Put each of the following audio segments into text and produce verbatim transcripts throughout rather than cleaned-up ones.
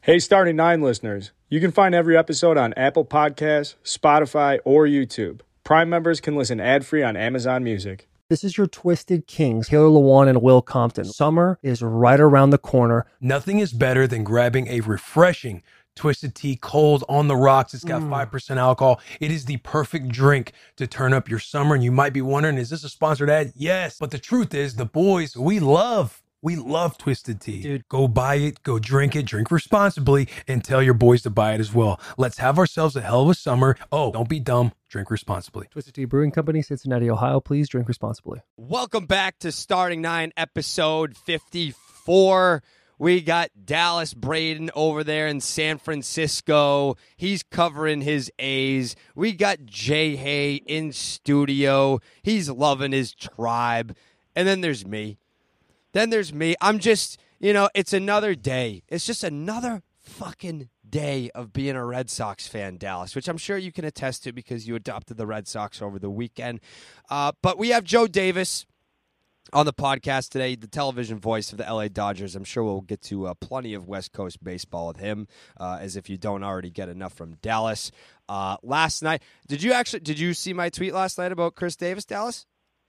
Hey, Starting Nine listeners, you can find every episode on Apple Podcasts, Spotify, or YouTube. Prime members can listen ad-free on Amazon Music. This is your Twisted Kings, Taylor Lewan and Will Compton. Summer is right around the corner. Nothing is better than grabbing a refreshing Twisted Tea cold on the rocks. It's got Mm. five percent alcohol. It is the perfect drink to turn up your summer. And you might be wondering, is this a sponsored ad? Yes. But the truth is, the boys, we love We love Twisted Tea. Dude. Go buy it, go drink it, drink responsibly, and tell your boys to buy it as well. Let's have ourselves a hell of a summer. Oh, don't be dumb. Drink responsibly. Twisted Tea Brewing Company, Cincinnati, Ohio. Please drink responsibly. Welcome back to Starting Nine, episode fifty-four. We got Dallas Braden over there in San Francisco. He's covering his A's. We got Jay Hay in studio. He's loving his tribe. And then there's me. Then there's me. I'm just, you know, it's another day. It's just another fucking day of being a Red Sox fan, Dallas, which I'm sure you can attest to because you adopted the Red Sox over the weekend. Uh, but we have Joe Davis on the podcast today, the television voice of the L A Dodgers. I'm sure we'll get to uh, plenty of West Coast baseball with him, uh, as if you don't already get enough from Dallas. Uh, last night, did you actually, did you see my tweet last night about Chris Davis, Dallas?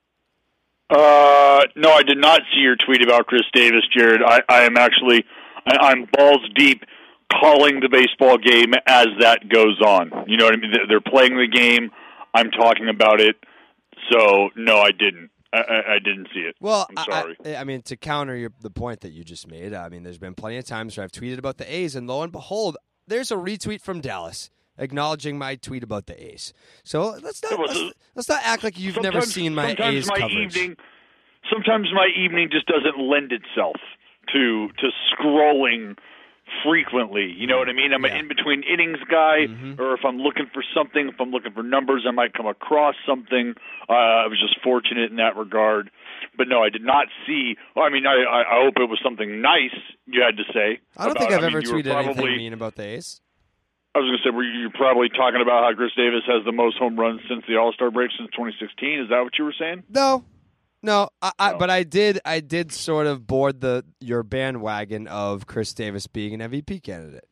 Uh, no, I did not see your tweet about Chris Davis, Jared. I, I am actually, I, I'm balls deep calling the baseball game as that goes on. You know what I mean? They're playing the game. I'm talking about it. So, no, I didn't. I, I, I didn't see it. Well, I'm sorry. I, I mean, to counter your, the point that you just made, I mean, there's been plenty of times where I've tweeted about the A's, and lo and behold, there's a retweet from Dallas acknowledging my tweet about the A's. So let's not let's, let's not act like you've never seen my A's my coverage. Evening, sometimes my evening just doesn't lend itself to to scrolling frequently. You know what I mean? I'm Yeah. an in-between innings guy, Mhm. or if I'm looking for something, if I'm looking for numbers, I might come across something. Uh, I was just fortunate in that regard. But no, I did not see. Well, I mean, I, I I hope it was something nice you had to say. I don't about, think I've I mean, ever you were tweeted probably, anything mean about the A's. I was going to say, were you probably talking about how Chris Davis has the most home runs since the All-Star break since twenty sixteen? Is that what you were saying? No, no, I, I, No. but I did. I did sort of board the your bandwagon of Chris Davis being an M V P candidate.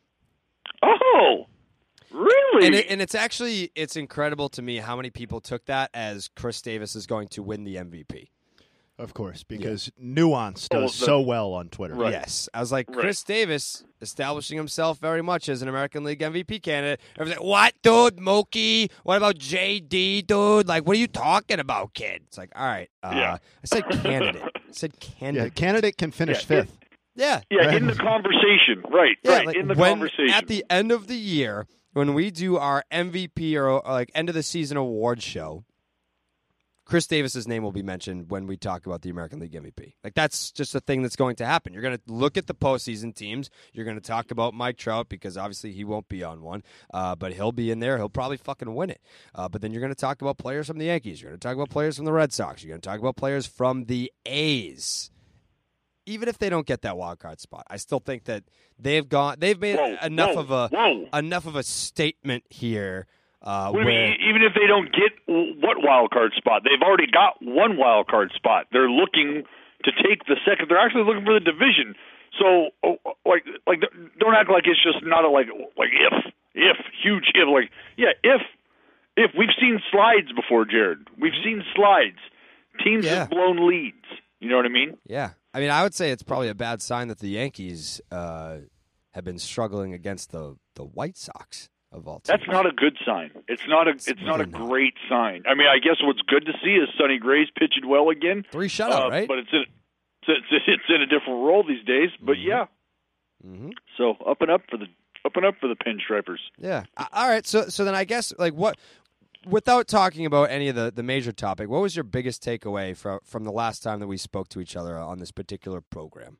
Oh, really? And, it, and it's actually it's incredible to me how many people took that as Chris Davis is going to win the M V P. Of course, because Nuance Oh, does the- so well on Twitter. Right. Yes, I was like Right. Chris Davis establishing himself very much as an American League M V P candidate. Everyone's like, "What, dude? Mookie? What about J D, dude? Like, what are you talking about, kid?" It's like, all right, uh, Yeah. I said candidate. I said Yeah, candidate. candidate can finish Yeah, fifth. Yeah, Yeah, in the conversation. Right, yeah. right, like in the when, conversation. at the end of the year, when we do our M V P or, or like end of the season award show, Chris Davis's name will be mentioned when we talk about the American League M V P. Like, that's just a thing that's going to happen. You're going to look at the postseason teams. You're going to talk about Mike Trout because obviously he won't be on one, uh, but he'll be in there. He'll probably fucking win it. Uh, but then you're going to talk about players from the Yankees. You're going to talk about players from the Red Sox. You're going to talk about players from the A's. Even if they don't get that wild card spot, I still think that they've gone. They've made Whoa, enough whoa, of a whoa. enough of a statement here. Uh, What do you where, mean, even if they don't get what wild card spot, they've already got one wild card spot. They're looking to take the second. They're actually looking for the division. So, oh, like, like, don't act like it's just not a like, like if, if, huge if. Like, yeah, if, if we've seen slides before, Jared. We've seen slides. Teams Yeah. have blown leads. You know what I mean? Yeah. I mean, I would say it's probably a bad sign that the Yankees uh, have been struggling against the, the White Sox of all teams. That's not a good sign. It's not a. It's, not a really not. great sign. I mean, I guess what's good to see is Sonny Gray's pitched well again. Three shutout, Uh, right? But it's in it's, it's, it's in a different role these days. But Mhm. yeah, Mm-hmm. so up and up for the up and up for the Pinstripers. Yeah. A- All right. So, so then I guess, like, what, without talking about any of the, the major topic, what was your biggest takeaway from from the last time that we spoke to each other on this particular program?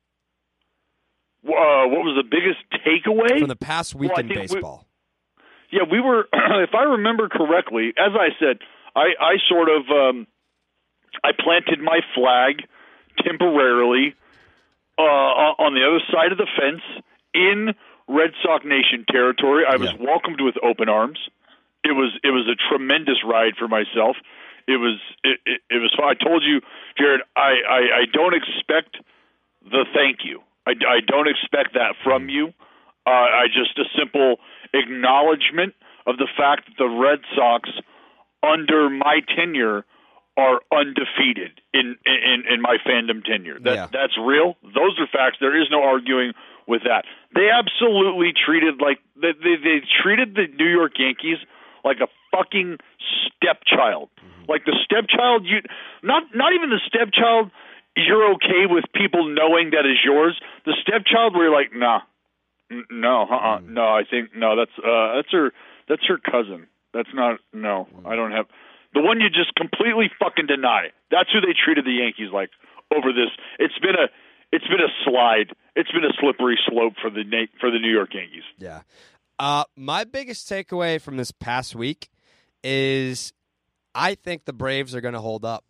Uh, what was the biggest takeaway From the past week Well, I in think we- baseball. Yeah, we were. If I remember correctly, as I said, I, I sort of um, I planted my flag temporarily uh, on the other side of the fence in Red Sox Nation territory. I was Yeah. welcomed with open arms. It was it was a tremendous ride for myself. It was it, it, it was. I told you, Jared, I, I, I don't expect the thank you. I, I don't expect that from you. Uh, I just a simple acknowledgement of the fact that the Red Sox, under my tenure, are undefeated in in, in my fandom tenure. That Yeah. that's real. Those are facts. There is no arguing with that. They absolutely treated like they they, they treated the New York Yankees like a fucking stepchild. Mm-hmm. Like the stepchild you not not even the stepchild you're okay with people knowing that is yours. The stepchild where you're like, nah. N- no, uh-uh. Mm-hmm. No, I think no, that's uh that's her that's her cousin. That's not no. Mm-hmm. I don't have the one you just completely fucking deny. That's who they treated the Yankees like over this. It's been a it's been a slide. It's been a slippery slope for the for the New York Yankees. Yeah. Uh, my biggest takeaway from this past week is I think the Braves are going to hold up.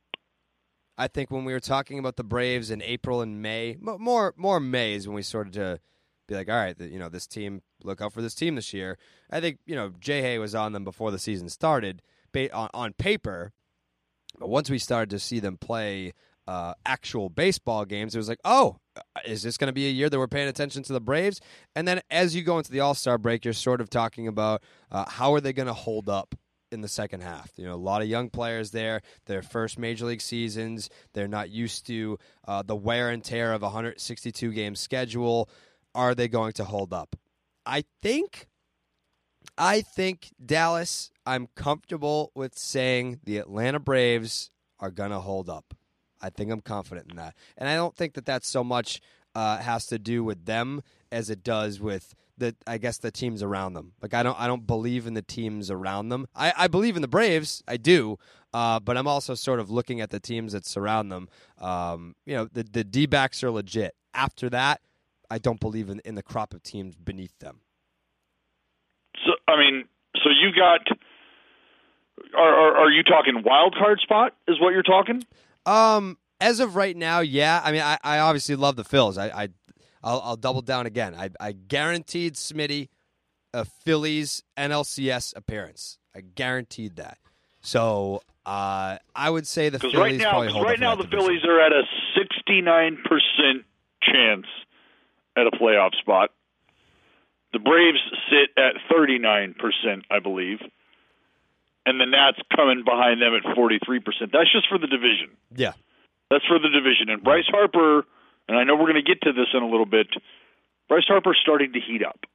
I think when we were talking about the Braves in April and May, more more May is when we started to be like, all right, you know, this team, look out for this team this year. I think, you know, Jay Hay was on them before the season started on, on paper, but once we started to see them play uh, actual baseball games, it was like, oh, is this going to be a year that we're paying attention to the Braves? And then as you go into the All-Star break, you're sort of talking about uh, how are they going to hold up in the second half. You know, a lot of young players there, their first major league seasons. They're not used to uh, the wear and tear of a one hundred sixty-two game schedule. Are they going to hold up? I think, I think Dallas, I'm comfortable with saying the Atlanta Braves are going to hold up. I think I'm confident in that. And I don't think that that so much uh, has to do with them as it does with the, I guess, the teams around them. Like, I don't I don't believe in the teams around them. I, I believe in the Braves. I do. Uh, but I'm also sort of looking at the teams that surround them. Um, you know, the, the D-backs are legit. After that, I don't believe in, in the crop of teams beneath them. So, I mean, so you got are, are, are you talking wild card spot is what you're talking? Um, as of right now, yeah. I mean, I, I obviously love the Phils. I, I I'll, I'll double down again. I, I guaranteed Smitty a Phillies N L C S appearance. I guaranteed that. So uh, I would say the Phillies right now, probably hold right up now in the that division. Phillies are at a sixty-nine percent chance at a playoff spot. The Braves sit at thirty-nine percent, I believe. And the Nats coming behind them at forty-three percent. That's just for the division. Yeah. That's for the division. And Bryce Harper, and I know we're going to get to this in a little bit, Bryce Harper's starting to heat up.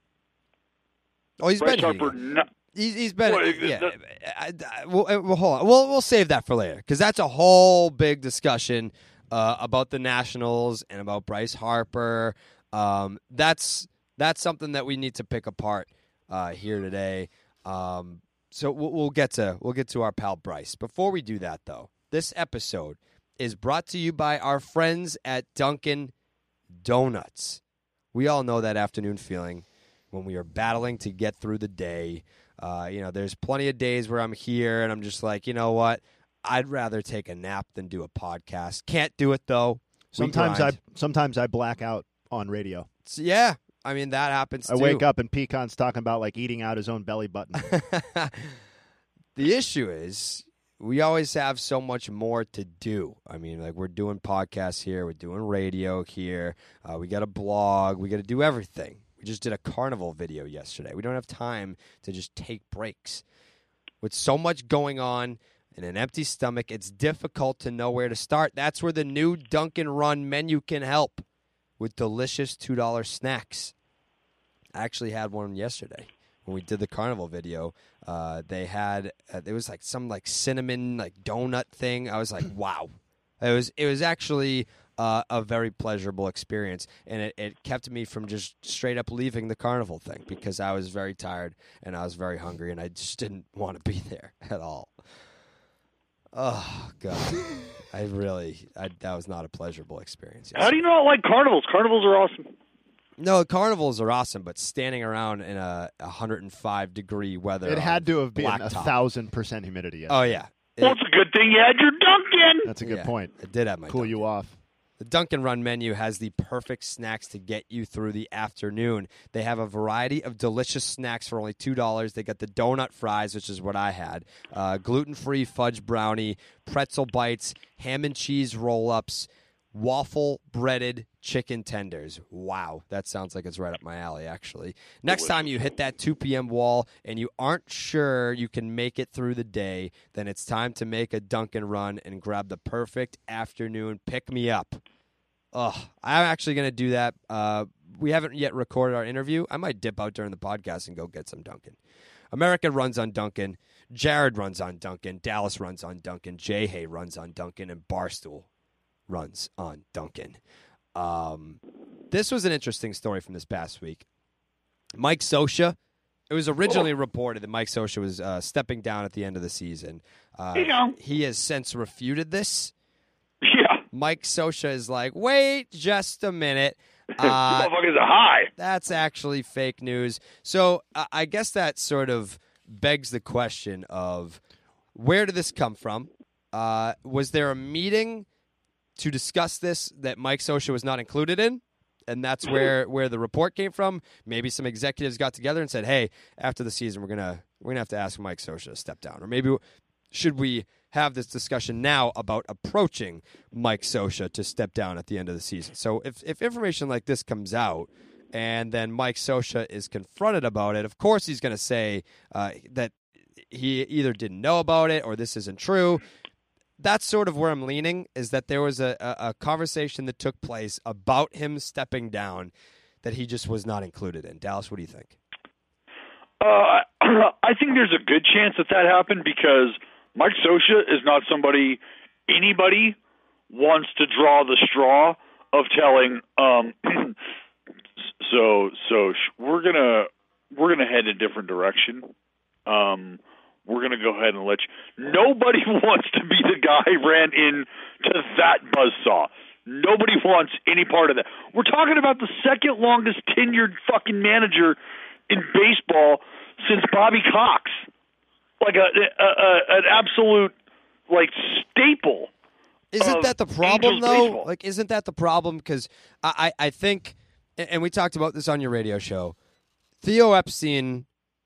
Oh, he's Bryce been Harper, heating no, up. He's, he's been, Well, yeah. the- I, I, we'll, we'll, hold on. We'll, we'll save that for later because that's a whole big discussion uh, about the Nationals and about Bryce Harper. Um, that's that's something that we need to pick apart uh, here today. Um, so we'll, we'll get to we'll get to our pal Bryce. Before we do that, though, this episode is brought to you by our friends at Dunkin' Donuts. We all know that afternoon feeling when we are battling to get through the day. Uh, you know, there's plenty of days where I'm here and I'm just like, you know what? I'd rather take a nap than do a podcast. Can't do it though. We Sometimes I grind. sometimes I black out on radio. So, yeah, I mean that happens. I too. wake up and Pecan's talking about like eating out his own belly button. The issue is we always have so much more to do. I mean, like we're doing podcasts here, we're doing radio here, uh, we got a blog, we got to do everything. We just did a carnival video yesterday. We don't have time to just take breaks. With so much going on and an empty stomach, it's difficult to know where to start. That's where the new Dunkin' Run menu can help with delicious two dollar snacks. I actually had one yesterday when we did the carnival video. Uh, they had uh, there was like some like cinnamon like donut thing. I was like, wow. It was it was actually uh, a very pleasurable experience, and it, it kept me from just straight up leaving the carnival thing because I was very tired and I was very hungry and I just didn't want to be there at all. Oh God, I really I, that was not a pleasurable experience. How do you not like carnivals? Carnivals are awesome. No, carnivals are awesome, but standing around in a one hundred five degree weather, It had to have been a blacktop. thousand percent humidity. Oh yeah, it, Well, it's a good thing you had your Dunkin'. That's a good yeah, point. It did have my Cool Dunkin'. you off. The Dunkin' Run menu has the perfect snacks to get you through the afternoon. They have a variety of delicious snacks for only two dollars. They got the donut fries, which is what I had, uh, gluten-free fudge brownie, pretzel bites, ham and cheese roll-ups, waffle breaded chicken tenders. Wow, that sounds like it's right up my alley, actually. Next time you hit that two p.m. wall and you aren't sure you can make it through the day, then it's time to make a Dunkin' run and grab the perfect afternoon pick-me-up. Ugh, I'm actually going to do that. Uh, we haven't yet recorded our interview. I might dip out during the podcast and go get some Dunkin'. America runs on Dunkin'. Jared runs on Dunkin'. Dallas runs on Dunkin'. Jay Hay runs on Dunkin'. And Barstool runs on Dunkin'. Um, this was an interesting story from this past week. Mike Scioscia. It was originally reported that Mike Scioscia was uh, stepping down at the end of the season. Uh, you know. He has since refuted this. Yeah. Mike Scioscia is like, wait just a minute. Uh, Motherfuckers are high. That's actually fake news. So uh, I guess that sort of begs the question of where did this come from? Uh, was there a meeting to discuss this that Mike Scioscia was not included in? And that's where, where the report came from. Maybe some executives got together and said, hey, after the season, we're gonna we're gonna have to ask Mike Scioscia to step down. Or maybe should we have this discussion now about approaching Mike Scioscia to step down at the end of the season? So if, if information like this comes out and then Mike Scioscia is confronted about it, of course he's going to say uh, that he either didn't know about it or this isn't true. That's sort of where I'm leaning, is that there was a, a, a conversation that took place about him stepping down that he just was not included in. Dallas, what do you think? Uh, I think there's a good chance that that happened because Mike Scioscia is not somebody anybody wants to draw the straw of telling. Um, so, so we're gonna we're gonna head a different direction. Um, we're gonna go ahead and let you. Nobody wants to be the guy who ran into that buzzsaw. Nobody wants any part of that. We're talking about the second longest tenured fucking manager in baseball since Bobby Cox. Like a, a, a an absolute like staple. Isn't that the problem Angels though? baseball. Like, isn't that the problem? Because I, I I think, and we talked about this on your radio show. Theo Epstein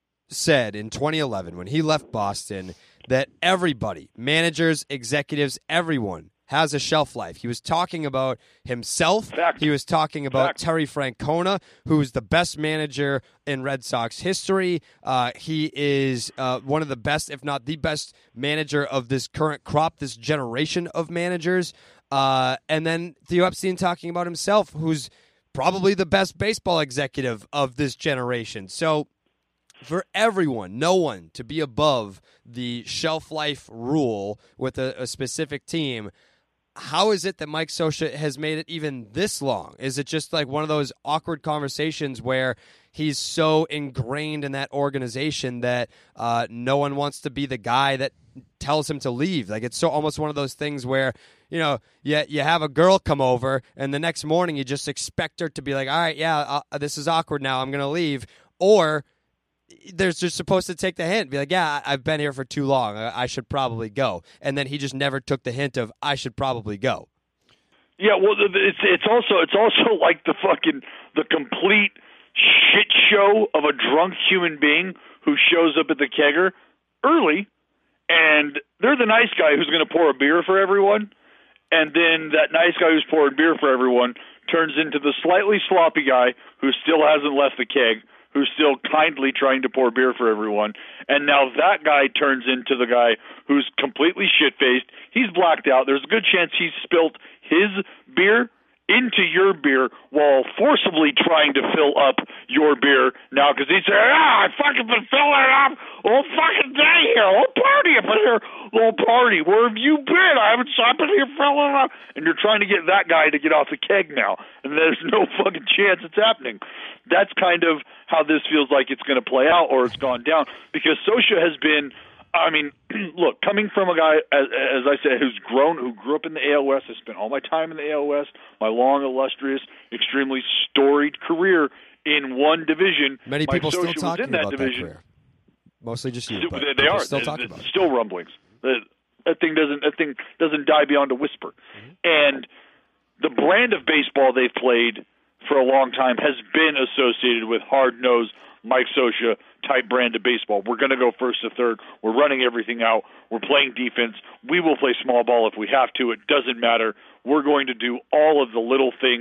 said in twenty eleven when he left Boston that everybody, managers, executives, everyone has a shelf life. He was talking about himself. Fact. He was talking about Fact. Terry Francona, who's the best manager in Red Sox history. Uh, he is uh, one of the best, if not the best, manager of this current crop, this generation of managers. Uh, and then Theo Epstein talking about himself, who's probably the best baseball executive of this generation. So for everyone, no one to be above the shelf life rule with a, a specific team, how is it that Mike Scioscia has made it even this long? Is it just like one of those awkward conversations where he's so ingrained in that organization that uh, no one wants to be the guy that tells him to leave? Like, it's so almost one of those things where, you know, you, you have a girl come over and the next morning you just expect her to be like, all right, yeah, uh, this is awkward now, I'm going to leave. Or they're just supposed to take the hint, be like, yeah, I've been here for too long, I should probably go. And then he just never took the hint of, I should probably go. Yeah, well, it's it's also it's also like the fucking the complete shit show of a drunk human being who shows up at the kegger early, and they're the nice guy who's going to pour a beer for everyone, and then that nice guy who's pouring beer for everyone turns into the slightly sloppy guy who still hasn't left the keg, who's still kindly trying to pour beer for everyone. And now that guy turns into the guy who's completely shit-faced. He's blacked out. There's a good chance he's spilt his beer into your beer while forcibly trying to fill up your beer now because he's saying, ah, I fucking been filling it up all fucking day here. All party up in here. All party. Where have you been? I haven't I've been here filling it up. And you're trying to get that guy to get off the keg now. And there's no fucking chance it's happening. That's kind of how this feels like it's going to play out, or it's gone down, because Scioscia has been, I mean, look, coming from a guy, as, as I said, who's grown, who grew up in the A L West, I spent all my time in the A L West, my long, illustrious, extremely storied career in one division. Many Mike people still Scioscia was talking in that about division. that career. Mostly just you, Still- but they people are still It's- talking it's about it. still rumblings. That, that thing doesn't. That thing doesn't die beyond a whisper. Mm-hmm. And the brand of baseball they've played for a long time has been associated with hard-nosed Mike Scioscia type brand of baseball. We're going to go first to third. We're running everything out. We're playing defense. We will play small ball if we have to. It doesn't matter. We're going to do all of the little things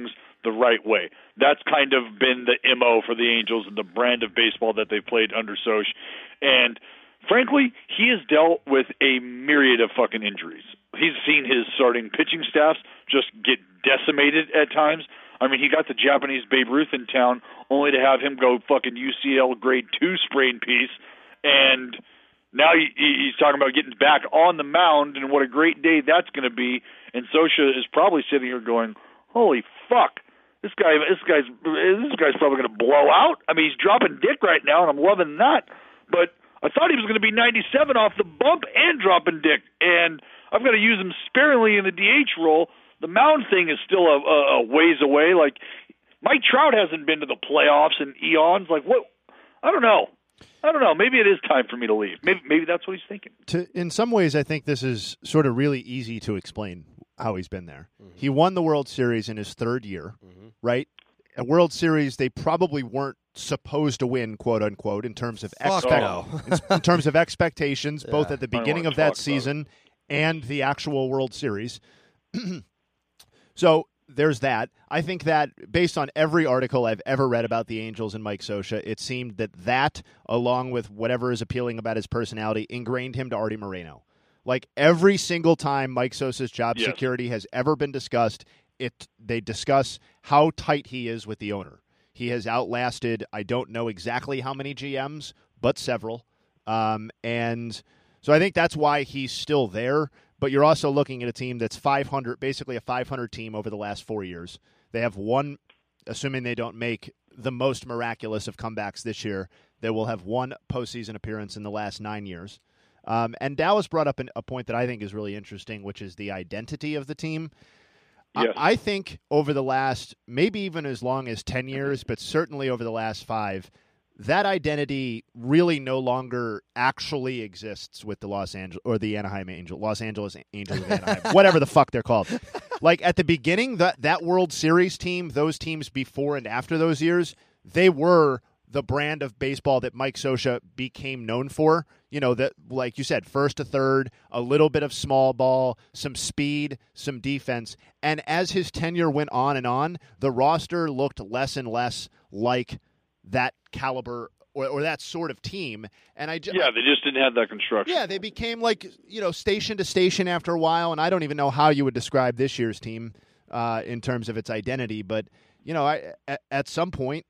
the right way. That's kind of been the M O for the Angels and the brand of baseball that they've played under Soch. And frankly, he has dealt with a myriad of fucking injuries. He's seen his starting pitching staffs just get decimated at times. I mean, he got the Japanese Babe Ruth in town only to have him go fucking U C L grade two sprain piece. And now he, he's talking about getting back on the mound and what a great day that's going to be. And Scioscia is probably sitting here going, holy fuck. This guy, this guy's, this guy's probably going to blow out. I mean, he's dropping dick right now, and I'm loving that. But I thought he was going to be ninety-seven off the bump and dropping dick, and I've got to use him sparingly in the D H role. The mound thing is still a, a, a ways away. Like, Mike Trout hasn't been to the playoffs in eons. Like, what? I don't know. I don't know. Maybe it is time for me to leave. Maybe, maybe that's what he's thinking. To, in some ways, I think this is sort of really easy to explain how he's been there. Mm-hmm. He won the World Series in his third year, mm-hmm. right? A World Series they probably weren't supposed to win, quote unquote, in terms of expect- no. in, in terms of expectations, yeah. both at the beginning of that season and the actual World Series. So there's that. I think that based on every article I've ever read about the Angels and Mike Scioscia, it seemed that that, along with whatever is appealing about his personality, ingrained him to Artie Moreno. Like every single time Mike Scioscia's job yes. security has ever been discussed, it they discuss how tight he is with the owner. He has outlasted, I don't know exactly how many G Ms, but several. Um, and so I think that's why he's still there. But you're also looking at a team that's five hundred, basically a five hundred team over the last four years. They have one, assuming they don't make the most miraculous of comebacks this year, they will have one postseason appearance in the last nine years. Um, and Dallas brought up an, a point that I think is really interesting, which is the identity of the team. Yes. I, I think over the last, maybe even as long as ten years, but certainly over the last five, that identity really no longer actually exists with the Los Angeles or the Anaheim Angels, Los Angeles Angels of Anaheim, whatever the fuck they're called. Like at the beginning, that that World Series team, those teams before and after those years, they were the brand of baseball that Mike Scioscia became known for. You know, that, like you said, first to third, a little bit of small ball, some speed, some defense. And as his tenure went on and on, the roster looked less and less like that caliber or, or that sort of team. And I just, yeah, they just didn't have that construction. Yeah, they became like, you know, station to station after a while. And I don't even know how you would describe this year's team uh, in terms of its identity. But, you know, I, at, at some point,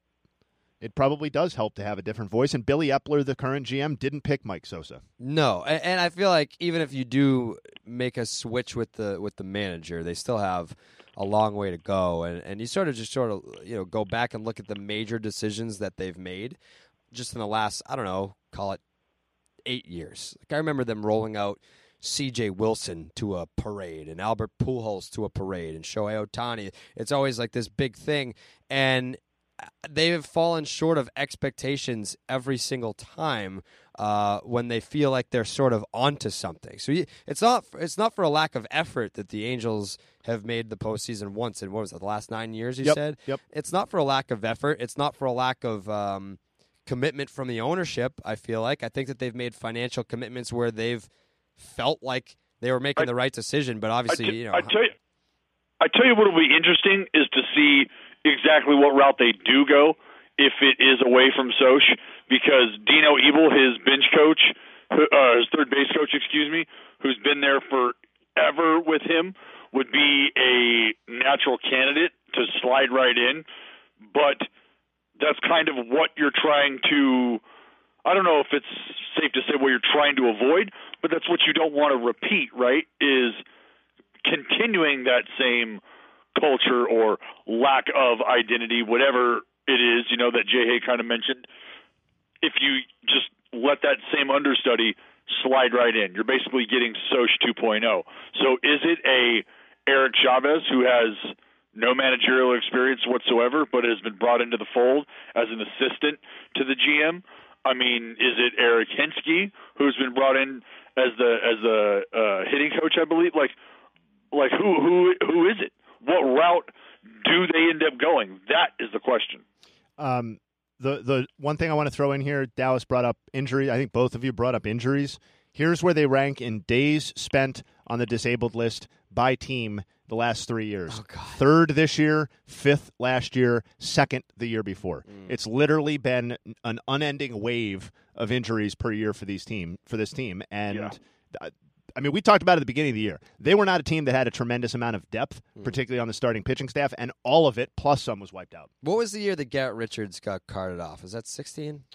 it probably does help to have a different voice. And Billy Epler, the current G M, didn't pick Mike Scioscia. No, and, and I feel like even if you do make a switch with the with the manager, they still have a long way to go. And and you sort of just sort of you know go back and look at the major decisions that they've made just in the last, I don't know, call it eight years. Like I remember them rolling out C J Wilson to a parade and Albert Pujols to a parade and Shohei Ohtani. It's always like this big thing, and they have fallen short of expectations every single time uh, when they feel like they're sort of onto something. So you, it's not it's not for a lack of effort that the Angels have made the postseason once in, what was it, the last nine years, you yep, said? Yep. It's not for a lack of effort. It's not for a lack of um, commitment from the ownership, I feel like. I think that they've made financial commitments where they've felt like they were making I, the right decision, but obviously, I t- you know. I tell you, I tell you what will be interesting is to see exactly what route they do go if it is away from Soch, because Dino Ebel, his bench coach, uh, his third base coach, excuse me, who's been there forever with him, would be a natural candidate to slide right in. But that's kind of what you're trying to, I don't know if it's safe to say what you're trying to avoid, but that's what you don't want to repeat, right, is continuing that same culture or lack of identity, whatever it is, you know, that Jay Hay kind of mentioned. If you just let that same understudy slide right in, you're basically getting Soch two point oh. So is it a Eric Chavez who has no managerial experience whatsoever but has been brought into the fold as an assistant to the G M? I mean, is it Eric Hensky who's been brought in as the as the uh, hitting coach, I believe? Like, like who who who is it? What route do they end up going? That is the question. Um, the the one thing I want to throw in here, Dallas brought up injury. I think both of you brought up injuries. Here's where they rank in days spent on the disabled list by team the last three years. Oh, God. Third this year, fifth last year, second the year before. Mm. It's literally been an unending wave of injuries per year for these team for this team. And yeah. I mean, we talked about it at the beginning of the year. They were not a team that had a tremendous amount of depth, mm. particularly on the starting pitching staff, and all of it, plus some, was wiped out. What was the year that Garrett Richards got carted off? Is that sixteen?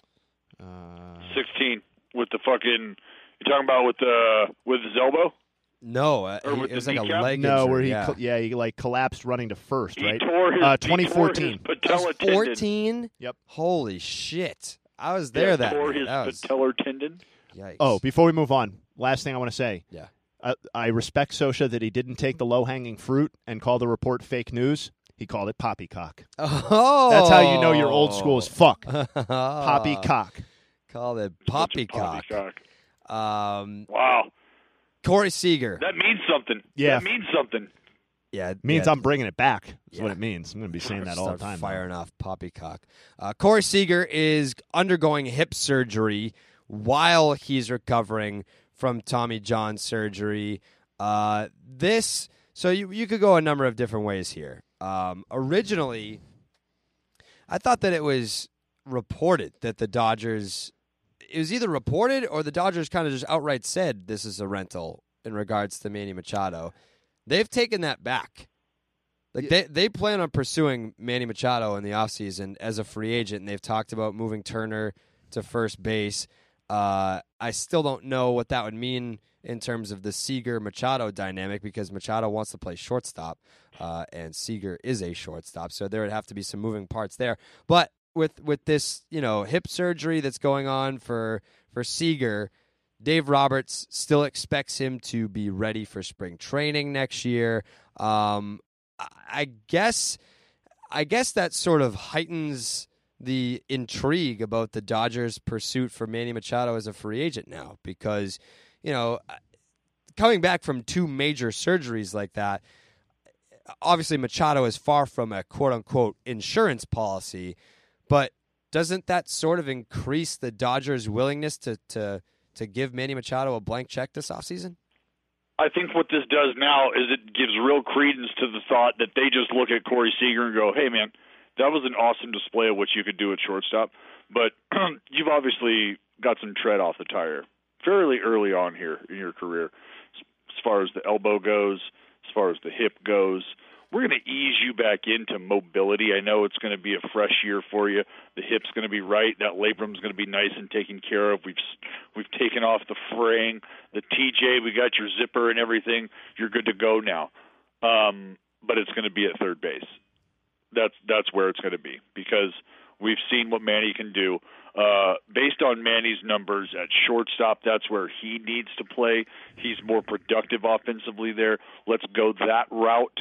Uh, sixteen with the fucking. You talking about with the with his elbow? No, uh, or he, with it was the like kneecap? a leg No, injury, where he yeah. co- yeah he like collapsed running to first, He right? tore his, uh, twenty fourteen. He tore his patella tendon. fourteen? Yep. Holy shit! I was there yeah, that tore night. his That was, patellar tendon. Yikes. Oh, before we move on, last thing I want to say. Yeah. I, I respect Sosha that he didn't take the low-hanging fruit and call the report fake news. He called it poppycock. Oh, That's how you know you're old school as fuck. Poppycock. Called it Such a poppycock. poppycock. Um, Wow. Corey Seager. That means something. Yeah. That means something. Yeah, means yeah. I'm bringing it back. Is Yeah. what it means. I'm going to be saying that all the Start time. Firing off poppycock. Uh, Corey Seager is undergoing hip surgery while he's recovering from Tommy John surgery. Uh, this, so you you could go a number of different ways here. Um, originally, I thought that it was reported that the Dodgers. It was either reported or the Dodgers kind of just outright said this is a rental in regards to Manny Machado. They've taken that back. Like they, they plan on pursuing Manny Machado in the offseason as a free agent, and they've talked about moving Turner to first base. Uh, I still don't know what that would mean in terms of the Seager-Machado dynamic because Machado wants to play shortstop, uh, and Seager is a shortstop, so there would have to be some moving parts there. But with with this, you know, hip surgery that's going on for for Seager, Dave Roberts still expects him to be ready for spring training next year. Um, I guess, I guess that sort of heightens the intrigue about the Dodgers' pursuit for Manny Machado as a free agent now, because, you know, coming back from two major surgeries like that, obviously Machado is far from a quote unquote insurance policy, but doesn't that sort of increase the Dodgers' willingness to to to give Manny Machado a blank check this offseason? I think what this does now is it gives real credence to the thought that they just look at Corey Seager and go, hey, man, that was an awesome display of what you could do at shortstop, but you've obviously got some tread off the tire fairly early on here in your career as far as the elbow goes, as far as the hip goes. We're going to ease you back into mobility. I know it's going to be a fresh year for you. The hip's going to be right. That labrum's going to be nice and taken care of. We've we've taken off the fraying, the T J. We got your zipper and everything. You're good to go now. Um, but it's going to be at third base. That's that's where it's going to be because we've seen what Manny can do. Uh, based on Manny's numbers at shortstop, that's where he needs to play. He's more productive offensively there. Let's go that route.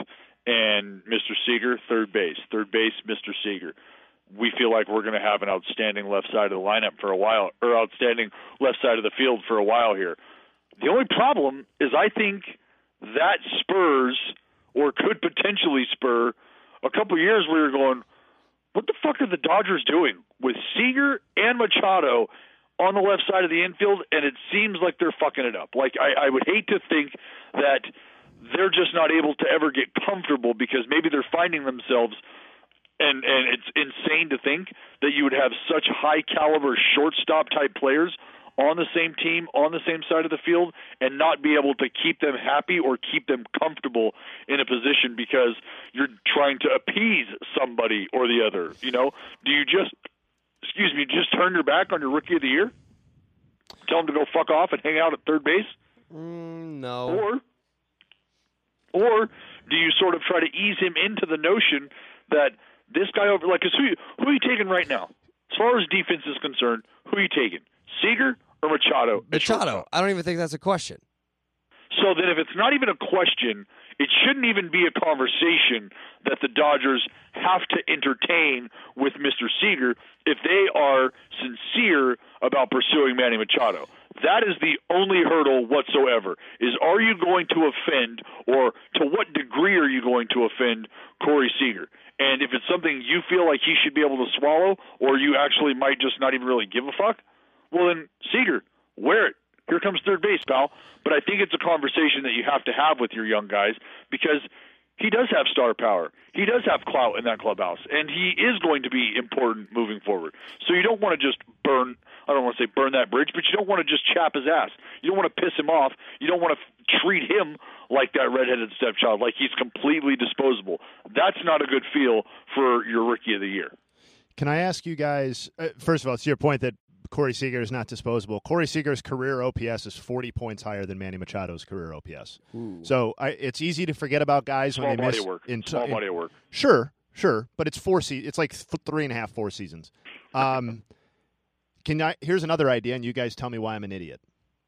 And Mister Seager, third base. Third base, Mister Seager. We feel like we're going to have an outstanding left side of the lineup for a while, or outstanding left side of the field for a while here. The only problem is I think that spurs, or could potentially spur, a couple years where you're going, what the fuck are the Dodgers doing with Seager and Machado on the left side of the infield? And it seems like they're fucking it up. Like I, I would hate to think that they're just not able to ever get comfortable because maybe they're finding themselves, and, and it's insane to think that you would have such high-caliber shortstop-type players on the same team, on the same side of the field, and not be able to keep them happy or keep them comfortable in a position because you're trying to appease somebody or the other. You know, do you just, excuse me, just turn your back on your Rookie of the Year? Tell them to go fuck off and hang out at third base? Mm, no. Or... Or do you sort of try to ease him into the notion that this guy over, like, cause who, who are you taking right now? As far as defense is concerned, who are you taking? Seager or Machado? Machado. I don't even think that's a question. So then if it's not even a question, it shouldn't even be a conversation that the Dodgers have to entertain with Mister Seager if they are sincere about pursuing Manny Machado. That is the only hurdle whatsoever, is are you going to offend, or to what degree are you going to offend Corey Seager? And if it's something you feel like he should be able to swallow, or you actually might just not even really give a fuck, well then, Seager, wear it. here comes third base, pal. But I think it's a conversation that you have to have with your young guys because he does have star power. He does have clout in that clubhouse, and he is going to be important moving forward. So you don't want to just burn, I don't want to say burn that bridge, but you don't want to just chap his ass. You don't want to piss him off. You don't want to f- treat him like that redheaded stepchild, like he's completely disposable. That's not a good feel for your rookie of the year. Can I ask you guys, uh, first of all, it's your point that Corey Seager is not disposable. Corey Seager's career O P S is forty points higher than Manny Machado's career O P S. Ooh. So I, it's easy to forget about guys Small when they body miss. Work. In, Small in, body of work. Sure, sure, but it's four. Se- it's like th- three and a half, four seasons. Um, can I? Here's another idea, and you guys tell me why I'm an idiot.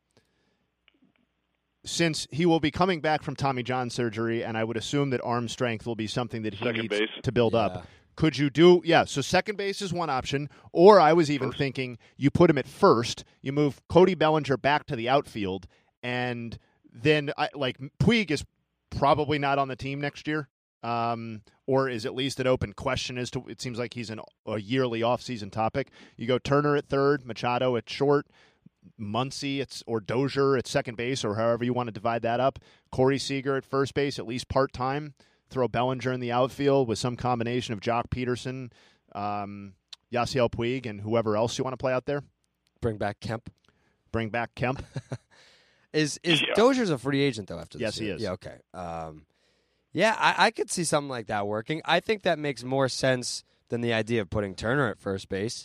Since he will be coming back from Tommy John surgery, and I would assume that arm strength will be something that he Second needs base. to build Yeah. up. Could you do, yeah, so second base is one option, or I was even First. thinking you put him at first, you move Cody Bellinger back to the outfield, and then, I, like, Puig is probably not on the team next year, um, or is at least an open question as to, it seems like he's an, a yearly offseason topic. You go Turner at third, Machado at short, Muncy it's, or Dozier at second base, or however you want to divide that up, Corey Seager at first base, at least part-time. Throw Bellinger in the outfield with some combination of Jock Peterson, um, Yasiel Puig, and whoever else you want to play out there. Bring back Kemp. Bring back Kemp. Is is Yeah. Dozier's a free agent though after this Yes, he year? is. Yeah, okay. Um, yeah, I, I could see something like that working. I think that makes more sense than the idea of putting Turner at first base.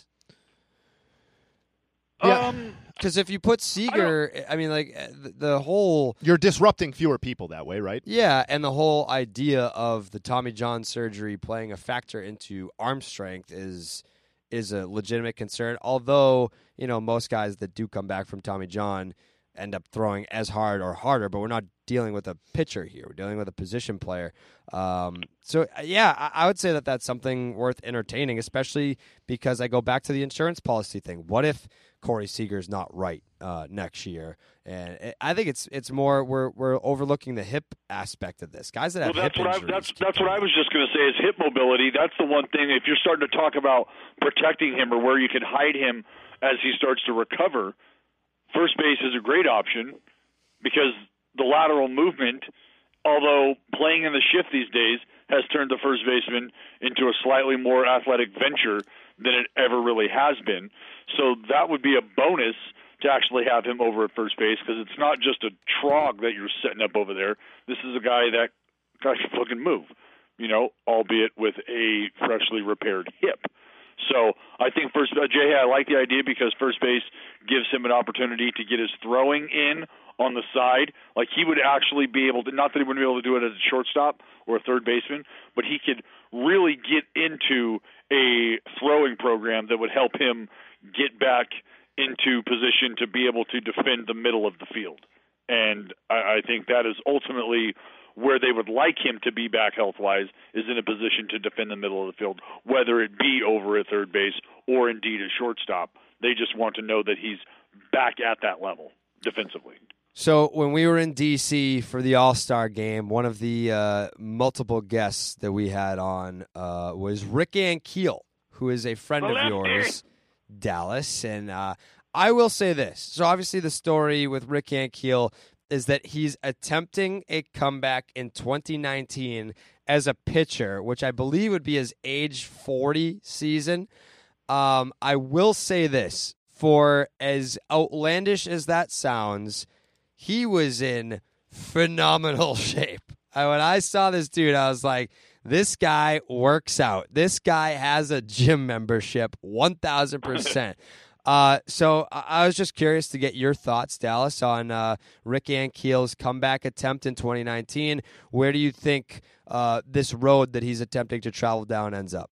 Yeah. Um, Because if you put Seager, I, mean, like uh, the, the whole You're disrupting fewer people that way, right? yeah, and the whole idea of the Tommy John surgery playing a factor into arm strength is is a legitimate concern. Although you know most guys that do come back from Tommy John end up throwing as hard or harder, but we're not dealing with a pitcher here. We're dealing with a position player. Um, so, uh, yeah, I, I would say that that's something worth entertaining, especially because I go back to the insurance policy thing. What if Corey Seager's not right uh, next year? And it, I think it's it's more we're we're overlooking the hip aspect of this. Guys that have well, that's hip what I, injuries. that's keep that's what I coming was just going to say is hip mobility. That's the one thing. If you're starting to talk about protecting him or where you can hide him as he starts to recover, first base is a great option because the lateral movement, although playing in the shift these days, has turned the first baseman into a slightly more athletic venture than it ever really has been. So that would be a bonus to actually have him over at first base because it's not just a trog that you're setting up over there. This is a guy that guy can fucking move, you know, albeit with a freshly repaired hip. So I think first, uh, Jay, I like the idea because first base gives him an opportunity to get his throwing in on the side. Like he would actually be able to, not that he wouldn't be able to do it as a shortstop or a third baseman, but he could really get into a throwing program that would help him get back into position to be able to defend the middle of the field. And I, I think that is ultimately where they would like him to be back health-wise, is in a position to defend the middle of the field, whether it be over at third base or indeed a shortstop. They just want to know that he's back at that level defensively. So when we were in D C for the All-Star game, one of the uh, multiple guests that we had on uh, was Rick Ankiel, who is a friend of yours, Dallas. And uh, I will say this. So obviously the story with Rick Ankiel is that he's attempting a comeback in twenty nineteen as a pitcher, which I believe would be his age forty season. Um, I will say this. For as outlandish as that sounds, he was in phenomenal shape. I, when I saw this dude, I was like, this guy works out. This guy has a gym membership, one thousand percent. Uh, so I, I was just curious to get your thoughts, Dallas, on uh, Rick Ankiel's comeback attempt in twenty nineteen. Where do you think uh, this road that he's attempting to travel down ends up?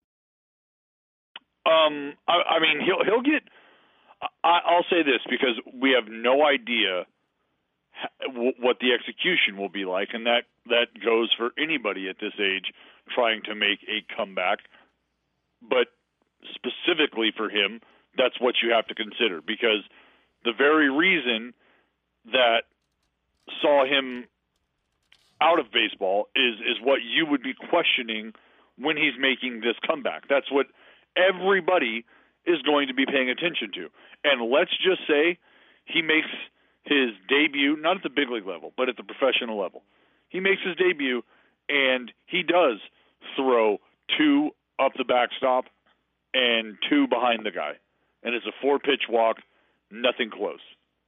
Um, I, I mean, he'll he'll get. I, I'll say this because we have no idea what the execution will be like, and that, that goes for anybody at this age trying to make a comeback. But specifically for him, that's what you have to consider, because the very reason that saw him out of baseball is, is what you would be questioning when he's making this comeback. That's what everybody is going to be paying attention to. And let's just say he makes his debut, not at the big league level, but at the professional level. He makes his debut, and he does throw two up the backstop and two behind the guy. And it's a four-pitch walk, nothing close.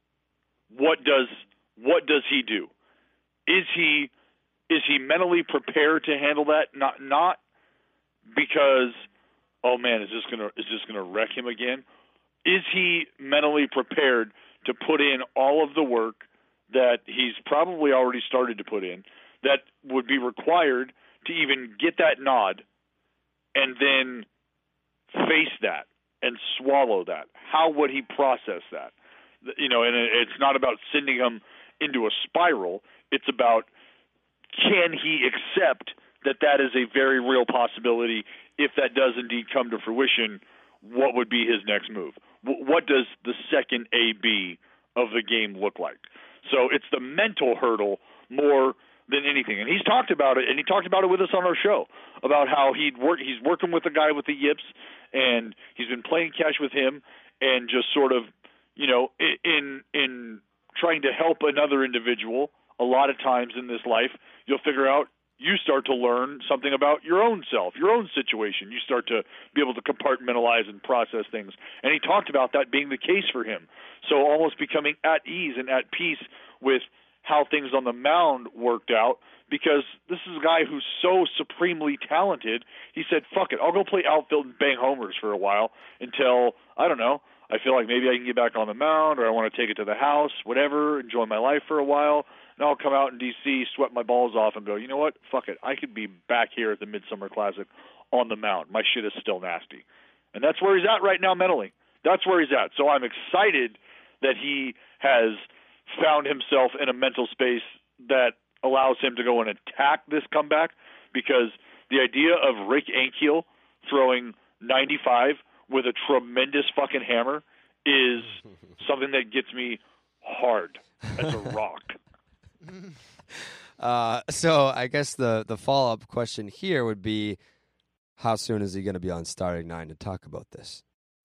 What does what does he do? Is he is he mentally prepared to handle that? Not not because, oh man, is this gonna is this gonna wreck him again? Is he mentally prepared to put in all of the work that he's probably already started to put in, that would be required to even get that nod, and then face that and swallow that? How would he process that? You know, and it's not about sending him into a spiral. It's about, can he accept that that is a very real possibility? If that does indeed come to fruition, what would be his next move? What does the second A B of the game look like? So it's the mental hurdle more than anything. And he's talked about it, and he talked about it with us on our show, about how he'd work, he's working with a guy with the yips, and he's been playing catch with him, and just sort of, you know, in in trying to help another individual, a lot of times in this life, you'll figure out, you start to learn something about your own self, your own situation. You start to be able to compartmentalize and process things. And he talked about that being the case for him. So almost becoming at ease and at peace with how things on the mound worked out, because this is a guy who's so supremely talented. He said, fuck it, I'll go play outfield and bang homers for a while until, I don't know, I feel like maybe I can get back on the mound, or I want to take it to the house, whatever, enjoy my life for a while. And I'll come out in D C, sweat my balls off, and go, you know what, fuck it, I could be back here at the Midsummer Classic on the mound. My shit is still nasty. And that's where he's at right now mentally. That's where he's at. So I'm excited that he has found himself in a mental space that allows him to go and attack this comeback, because the idea of Rick Ankiel throwing ninety-five with a tremendous fucking hammer is something that gets me hard as a rock. Uh, so I guess the, the follow-up question here would be, how soon is he going to be on Starting Nine to talk about this?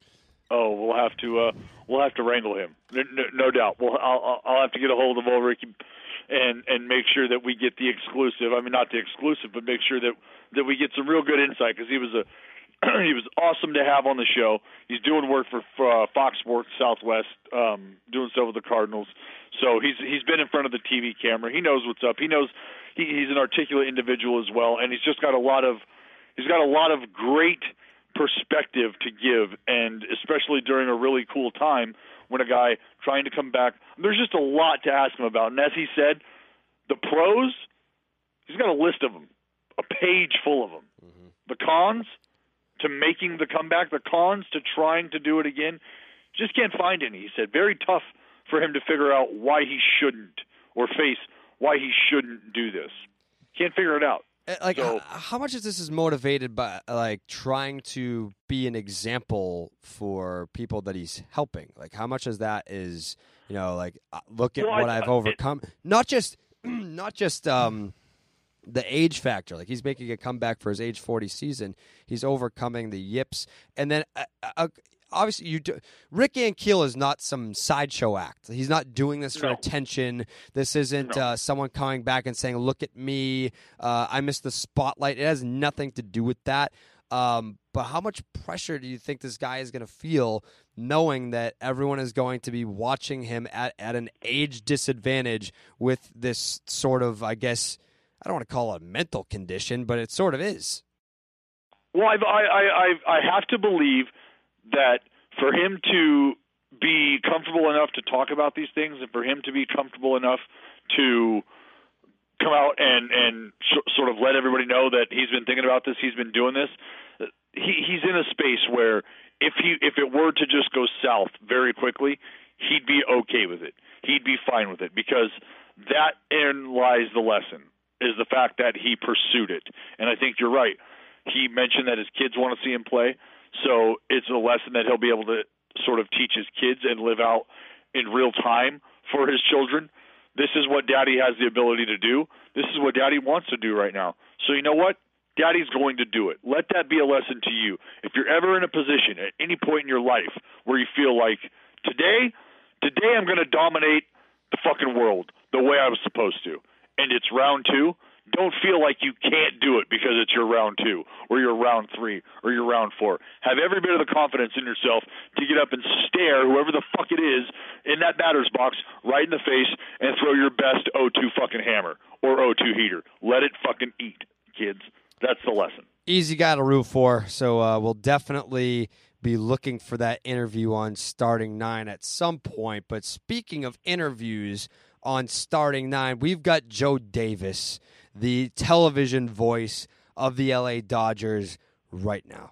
Oh, we'll have to uh, we'll have to wrangle him, no, no, no doubt. Well, I'll, I'll have to get a hold of Ulrich and and make sure that we get the exclusive. I mean, not the exclusive, but make sure that that we get some real good insight, because he was a he was awesome to have on the show. He's doing work for, for uh, Fox Sports Southwest, um, doing stuff with the Cardinals. So he's he's been in front of the T V camera. He knows what's up. He knows he, he's an articulate individual as well, and he's just got a lot of he's got a lot of great perspective to give, and especially during a really cool time when a guy trying to come back, there's just a lot to ask him about. And as he said, the pros, he's got a list of them, a page full of them. Mm-hmm. The cons to making the comeback, the cons to trying to do it again, just can't find any. He said very tough for him to figure out why he shouldn't, or face why he shouldn't do this. Can't figure it out. Like, so, how much of this is motivated by, like, trying to be an example for people that he's helping? Like, how much of that is, you know, like, look at well, what I, I've overcome? It, not just, not just um, the age factor. Like, he's making a comeback for his age forty season. He's overcoming the yips, and then uh, uh, obviously, you do, Rick Ankiel is not some sideshow act. He's not doing this for no. attention. This isn't no. uh, someone coming back and saying, look at me, uh, I missed the spotlight. It has nothing to do with that. Um, but how much pressure do you think this guy is going to feel knowing that everyone is going to be watching him at, at an age disadvantage with this sort of, I guess, I don't want to call it a mental condition, but it sort of is. Well, I've, I, I, I, I have to believe that for him to be comfortable enough to talk about these things, and for him to be comfortable enough to come out and, and sh- sort of let everybody know that he's been thinking about this, he's been doing this, he, he's in a space where if he if it were to just go south very quickly, he'd be okay with it. He'd be fine with it, because that in lies the lesson, is the fact that he pursued it. And I think you're right. He mentioned that his kids want to see him play. So it's a lesson that he'll be able to sort of teach his kids and live out in real time for his children. This is what Daddy has the ability to do. This is what Daddy wants to do right now. So you know what? Daddy's going to do it. Let that be a lesson to you. If you're ever in a position at any point in your life where you feel like, today, today I'm going to dominate the fucking world the way I was supposed to, and it's round two, don't feel like you can't do it because it's your round two or your round three or your round four. Have every bit of the confidence in yourself to get up and stare whoever the fuck it is in that batter's box right in the face and throw your best oh two fucking hammer or oh two heater. Let it fucking eat, kids. That's the lesson. Easy guy to root for, so uh, we'll definitely be looking for that interview on Starting Nine at some point. But speaking of interviews on Starting Nine, we've got Joe Davis, the television voice of the L A Dodgers right now.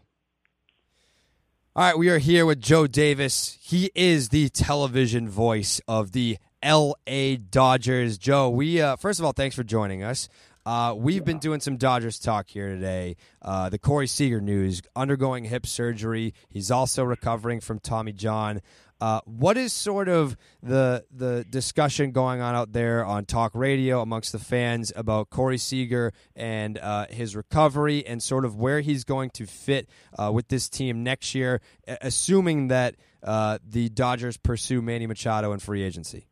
All right, we are here with Joe Davis. He is the television voice of the L A Dodgers. Joe, we uh, first of all, thanks for joining us. Uh, we've been doing some Dodgers talk here today. Uh, the Corey Seager news, undergoing hip surgery. He's also recovering from Tommy John. Uh, what is sort of the the discussion going on out there on talk radio amongst the fans about Corey Seager and uh, his recovery and sort of where he's going to fit uh, with this team next year, assuming that uh, the Dodgers pursue Manny Machado in free agency?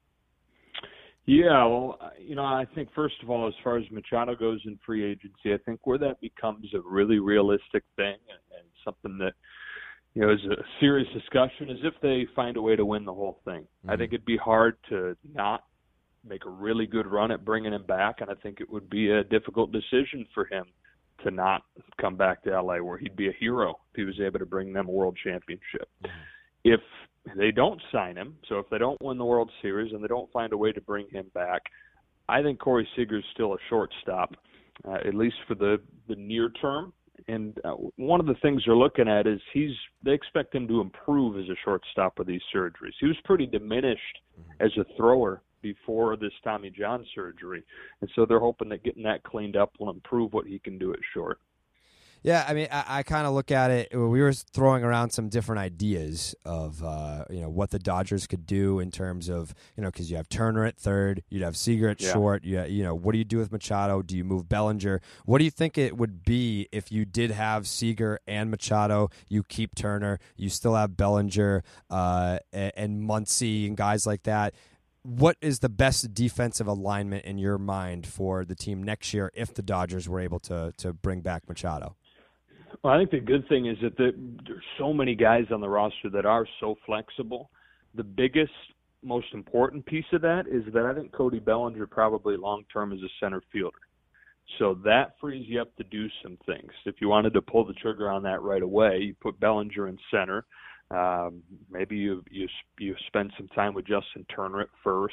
Yeah, well, you know, I think first of all, as far as Machado goes in free agency, I think where that becomes a really realistic thing and, and something that, you know, is a serious discussion is if they find a way to win the whole thing. Mm-hmm. I think it'd be hard to not make a really good run at bringing him back, and I think it would be a difficult decision for him to not come back to L A, where he'd be a hero if he was able to bring them a world championship. Mm-hmm. If they don't sign him, so if they don't win the World Series and they don't find a way to bring him back, I think Corey Seager's still a shortstop, uh, at least for the, the near term. And uh, one of the things they're looking at is he's they expect him to improve as a shortstop with these surgeries. He was pretty diminished as a thrower before this Tommy John surgery, and so they're hoping that getting that cleaned up will improve what he can do at short. Yeah, I mean, I, I kind of look at it. We were throwing around some different ideas of, uh, you know, what the Dodgers could do in terms of, you know, because you have Turner at third, you'd have Seager at yeah. short. You, you know, what do you do with Machado? Do you move Bellinger? What do you think it would be if you did have Seager and Machado? You keep Turner, you still have Bellinger uh, and, and Muncy and guys like that. What is the best defensive alignment in your mind for the team next year if the Dodgers were able to to bring back Machado? Well, I think the good thing is that the, there's so many guys on the roster that are so flexible. The biggest, most important piece of that is that I think Cody Bellinger probably long-term is a center fielder. So that frees you up to do some things. If you wanted to pull the trigger on that right away, you put Bellinger in center. Um, maybe you, you you spend some time with Justin Turner at first,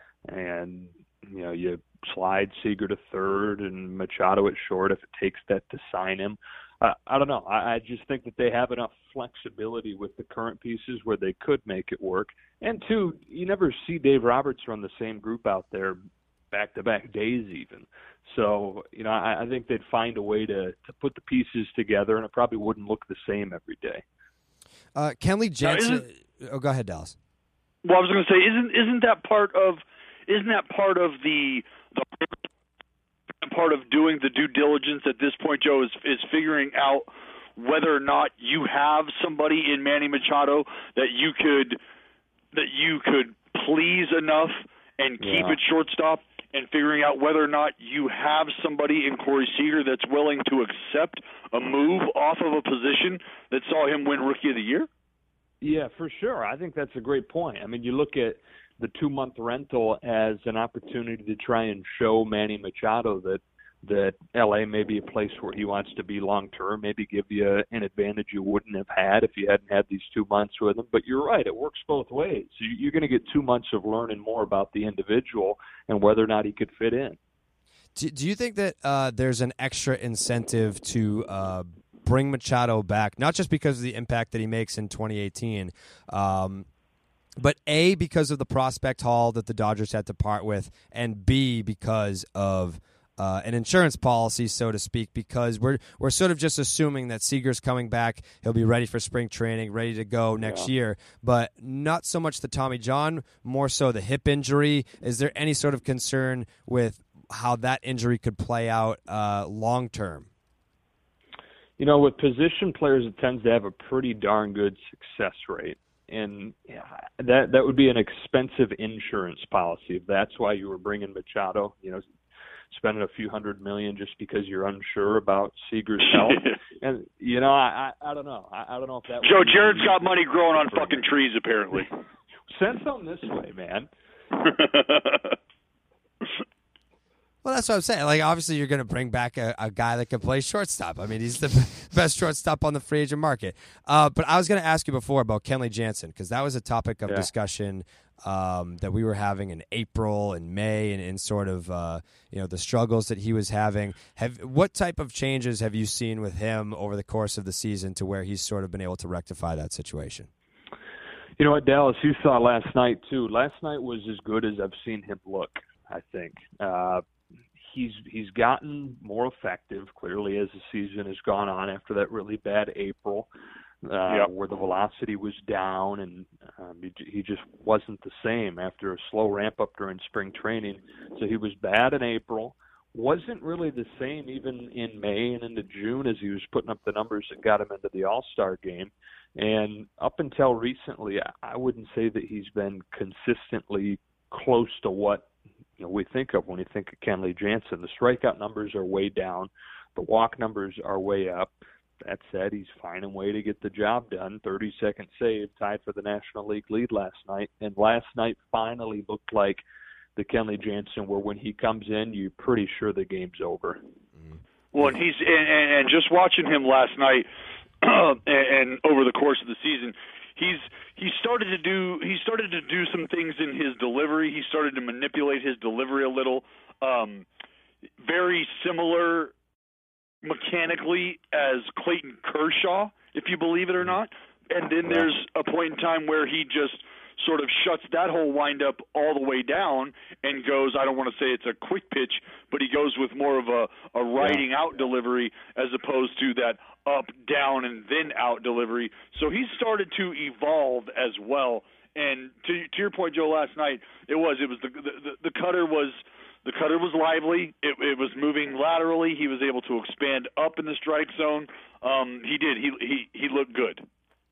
and you know you slide Seager to third and Machado at short if it takes that to sign him. Uh, I don't know. I, I just think that they have enough flexibility with the current pieces where they could make it work. And two, you never see Dave Roberts run the same group out there back-to-back days even. So, you know, I, I think they'd find a way to, to put the pieces together, and it probably wouldn't look the same every day. Uh, Kenley Jansen. Oh, go ahead, Dallas. Well, I was going to say, isn't isn't that part of isn't that part of the the part of doing the due diligence at this point, Joe, is is figuring out whether or not you have somebody in Manny Machado that you could that you could please enough and keep yeah. at shortstop, and figuring out whether or not you have somebody in Corey Seager that's willing to accept a move off of a position that saw him win Rookie of the Year? Yeah, for sure. I think that's a great point. I mean, you look at the two-month rental as an opportunity to try and show Manny Machado that that L A may be a place where he wants to be long-term, maybe give you an advantage you wouldn't have had if you hadn't had these two months with him. But you're right, it works both ways. You're going to get two months of learning more about the individual and whether or not he could fit in. Do, do you think that uh, there's an extra incentive to uh, bring Machado back, not just because of the impact that he makes in twenty eighteen, um, but A, because of the prospect haul that the Dodgers had to part with, and B, because of Uh, an insurance policy, so to speak, because we're we're sort of just assuming that Seager's coming back, he'll be ready for spring training, ready to go next yeah. year, but not so much the Tommy John, more so the hip injury. Is there any sort of concern with how that injury could play out uh, long term? You know, with position players, it tends to have a pretty darn good success rate. and yeah, that that would be an expensive insurance policy if that's why you were bringing Machado. You know, spending a few hundred million just because you're unsure about Seager's health. And you know, I I, I don't know. I, I don't know if that. Joe, Jared's got money growing on fucking trees, apparently. Send something this way, man. Well, that's what I'm saying. Like, obviously, you're going to bring back a, a guy that can play shortstop. I mean, he's the best shortstop on the free agent market. Uh, but I was going to ask you before about Kenley Jansen, because that was a topic of Yeah. discussion um, that we were having in April and May, and, and sort of uh, you know the struggles that he was having. Have what type of changes have you seen with him over the course of the season to where he's sort of been able to rectify that situation? You know what, Dallas, you saw last night, too. Last night was as good as I've seen him look, I think. Uh, he's he's gotten more effective, clearly, as the season has gone on after that really bad April, uh, Yep. where the velocity was down, and um, he, he just wasn't the same after a slow ramp-up during spring training. So he was bad in April. Wasn't really the same even in May and into June as he was putting up the numbers that got him into the All-Star game. And up until recently, I wouldn't say that he's been consistently close to what you know we think of when you think of Kenley Jansen. The strikeout numbers are way down. The walk numbers are way up. That said, he's finding a way to get the job done. thirty-second save, tied for the National League lead last night. And last night finally looked like the Kenley Jansen where when he comes in, you're pretty sure the game's over. Well, and he's and, and, and just watching him last night and, and over the course of the season, he's he started to do he started to do some things in his delivery. He started to manipulate his delivery a little, um, very similar mechanically as Clayton Kershaw, if you believe it or not. And then there's a point in time where he just sort of shuts that whole windup all the way down and goes, I don't want to say it's a quick pitch, but he goes with more of a, a riding out delivery as opposed to that up, down, and then out delivery. So he's started to evolve as well. And to, to your point, Joe, last night, it was, it was the, the, the cutter was, the cutter was lively. It, it was moving laterally. He was able to expand up in the strike zone. Um, he did. He, he, he looked good.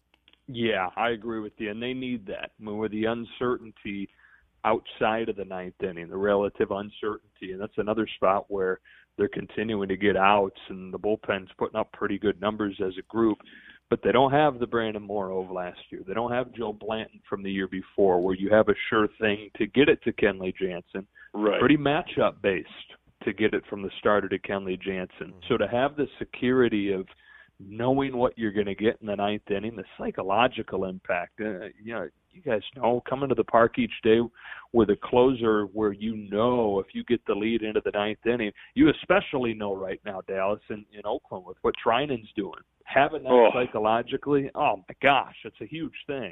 Yeah, I agree with you, and they need that. I mean, with the uncertainty outside of the ninth inning, the relative uncertainty, and that's another spot where they're continuing to get outs, and the bullpen's putting up pretty good numbers as a group, but they don't have the Brandon Morrow of last year. They don't have Joe Blanton from the year before, where you have a sure thing to get it to Kenley Jansen. Right. Pretty matchup-based to get it from the starter to Kenley Jansen. So to have the security of knowing what you're going to get in the ninth inning, the psychological impact. Uh, you know, you guys know coming to the park each day with a closer where you know if you get the lead into the ninth inning, you especially know right now, Dallas, in, in Oakland with what Trinan's doing. Having that Oh. psychologically, oh my gosh, it's a huge thing.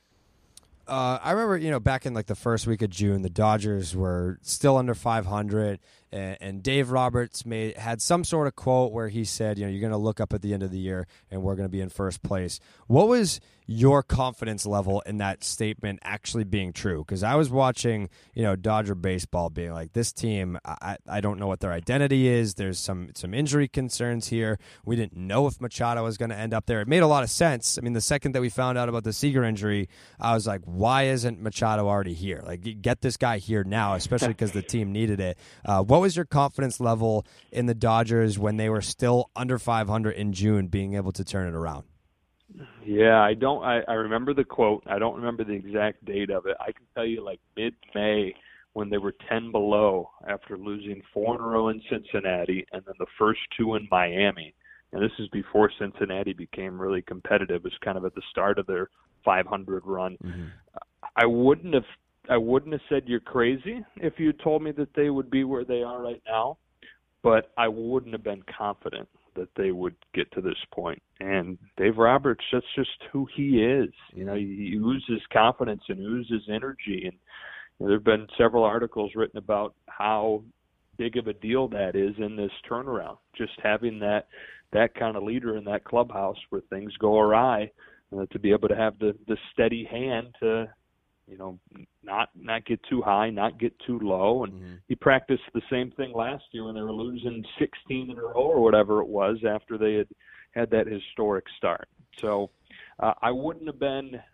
Uh, I remember, you know, back in like the first week of June, the Dodgers were still under five hundred, and, and Dave Roberts made had some sort of quote where he said, you know, you're going to look up at the end of the year and we're going to be in first place. What was your confidence level in that statement actually being true? Because I was watching, you know, Dodger baseball being like, this team, I, I don't know what their identity is. There's some some injury concerns here. We didn't know if Machado was going to end up there. It made a lot of sense. I mean, the second that we found out about the Seager injury, I was like, why isn't Machado already here? Like, get this guy here now, especially because the team needed it. Uh, what was your confidence level in the Dodgers when they were still under five hundred in June, being able to turn it around? Yeah, I don't. I, I remember the quote. I don't remember the exact date of it. I can tell you, like mid-May, when they were ten below after losing four in a row in Cincinnati, and then the first two in Miami. And this is before Cincinnati became really competitive. It was kind of at the start of their five hundred run. Mm-hmm. I wouldn't have. I wouldn't have said you're crazy if you told me that they would be where they are right now, but I wouldn't have been confident that they would get to this point. And Dave Roberts, that's just who he is. You know, he oozes confidence and oozes energy. And you know, there have been several articles written about how big of a deal that is in this turnaround. Just having that that kind of leader in that clubhouse where things go awry, uh, to be able to have the, the steady hand to, you know, not not get too high, not get too low. And mm-hmm. he practiced the same thing last year when they were losing sixteen in a row or whatever it was after they had had that historic start. So uh, I wouldn't have been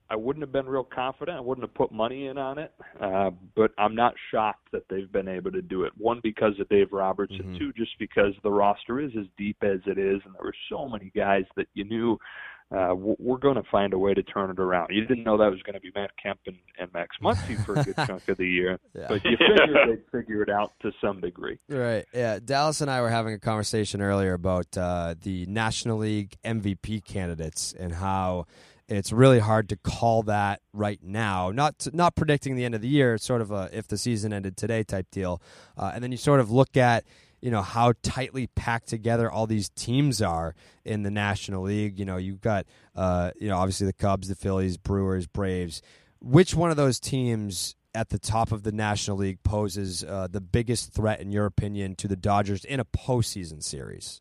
I wouldn't have been real confident. I wouldn't have put money in on it. Uh, but I'm not shocked that they've been able to do it. One, because of Dave Roberts, mm-hmm. and two, just because the roster is as deep as it is, and there were so many guys that you knew uh, we're going to find a way to turn it around. You didn't know that was going to be Matt Kemp and, and Max Muncy for a good chunk of the year, yeah. but you figured they'd figure it out to some degree. Right, yeah. Dallas and I were having a conversation earlier about uh, the National League M V P candidates and how it's really hard to call that right now. Not not predicting the end of the year, it's sort of a if the season ended today type deal. Uh, and then you sort of look at, you know, how tightly packed together all these teams are in the National League. You know, you've got, uh, you know, obviously the Cubs, the Phillies, Brewers, Braves. Which one of those teams at the top of the National League poses uh, the biggest threat, in your opinion, to the Dodgers in a postseason series?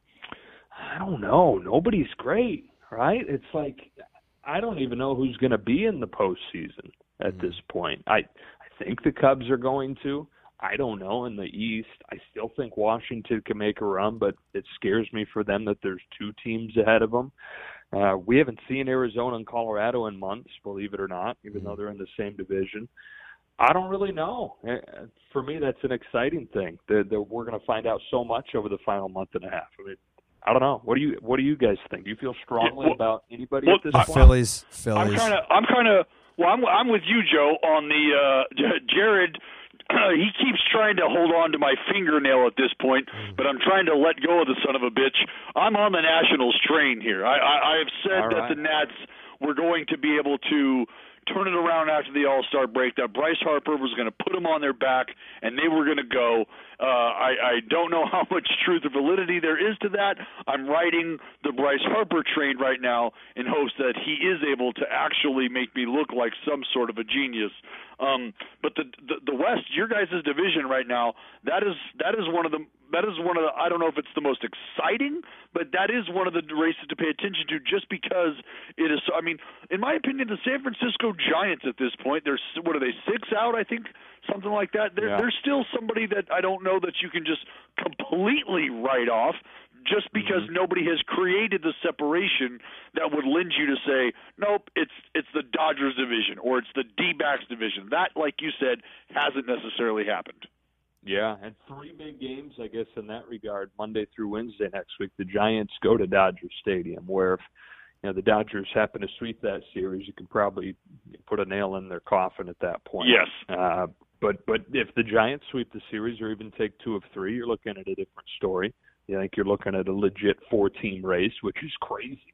I don't know. Nobody's great, right? It's like, I don't even know who's going to be in the postseason at mm-hmm. this point. I, I think the Cubs are going to. I don't know. In the East, I still think Washington can make a run, but it scares me for them that there's two teams ahead of them. Uh, we haven't seen Arizona and Colorado in months, believe it or not, even mm-hmm. though they're in the same division. I don't really know. For me, that's an exciting thing. That, that we're going to find out so much over the final month and a half. I mean, I don't know. What do you What do you guys think? Do you feel strongly yeah, well, about anybody well, at this uh, point? Phillies, Phillies. I'm kind of. I'm kind of. Well, I'm. I'm with you, Joe, on the uh, Jared. Uh, he keeps trying to hold on to my fingernail at this point, but I'm trying to let go of the son of a bitch. I'm on the Nationals train here. I, I, I have said All that right. the Nats were going to be able to turn it around after the All-Star break, that Bryce Harper was going to put them on their back, and they were going to go. Uh, I, I don't know how much truth or validity there is to that. I'm riding the Bryce Harper train right now in hopes that he is able to actually make me look like some sort of a genius. Um, but the, the the West, your guys' division right now, that is that is one of the that is one of the I don't know if it's the most exciting, but that is one of the races to pay attention to, just because it is. I mean, in my opinion, the San Francisco Giants at this point, they're what are they six out? I think something like that. They're, yeah. they're still somebody that I don't know that you can just completely write off, just because mm-hmm. nobody has created the separation that would lend you to say, nope, it's it's the Dodgers division or it's the D-backs division. That, like you said, hasn't necessarily happened. Yeah, and three big games, I guess, in that regard, Monday through Wednesday next week. The Giants go to Dodger Stadium, where if you know the Dodgers happen to sweep that series, you can probably put a nail in their coffin at that point. Yes. Uh, but but if the Giants sweep the series or even take two of three, you're looking at a different story. You think you're looking at a legit four-team race, which is crazy.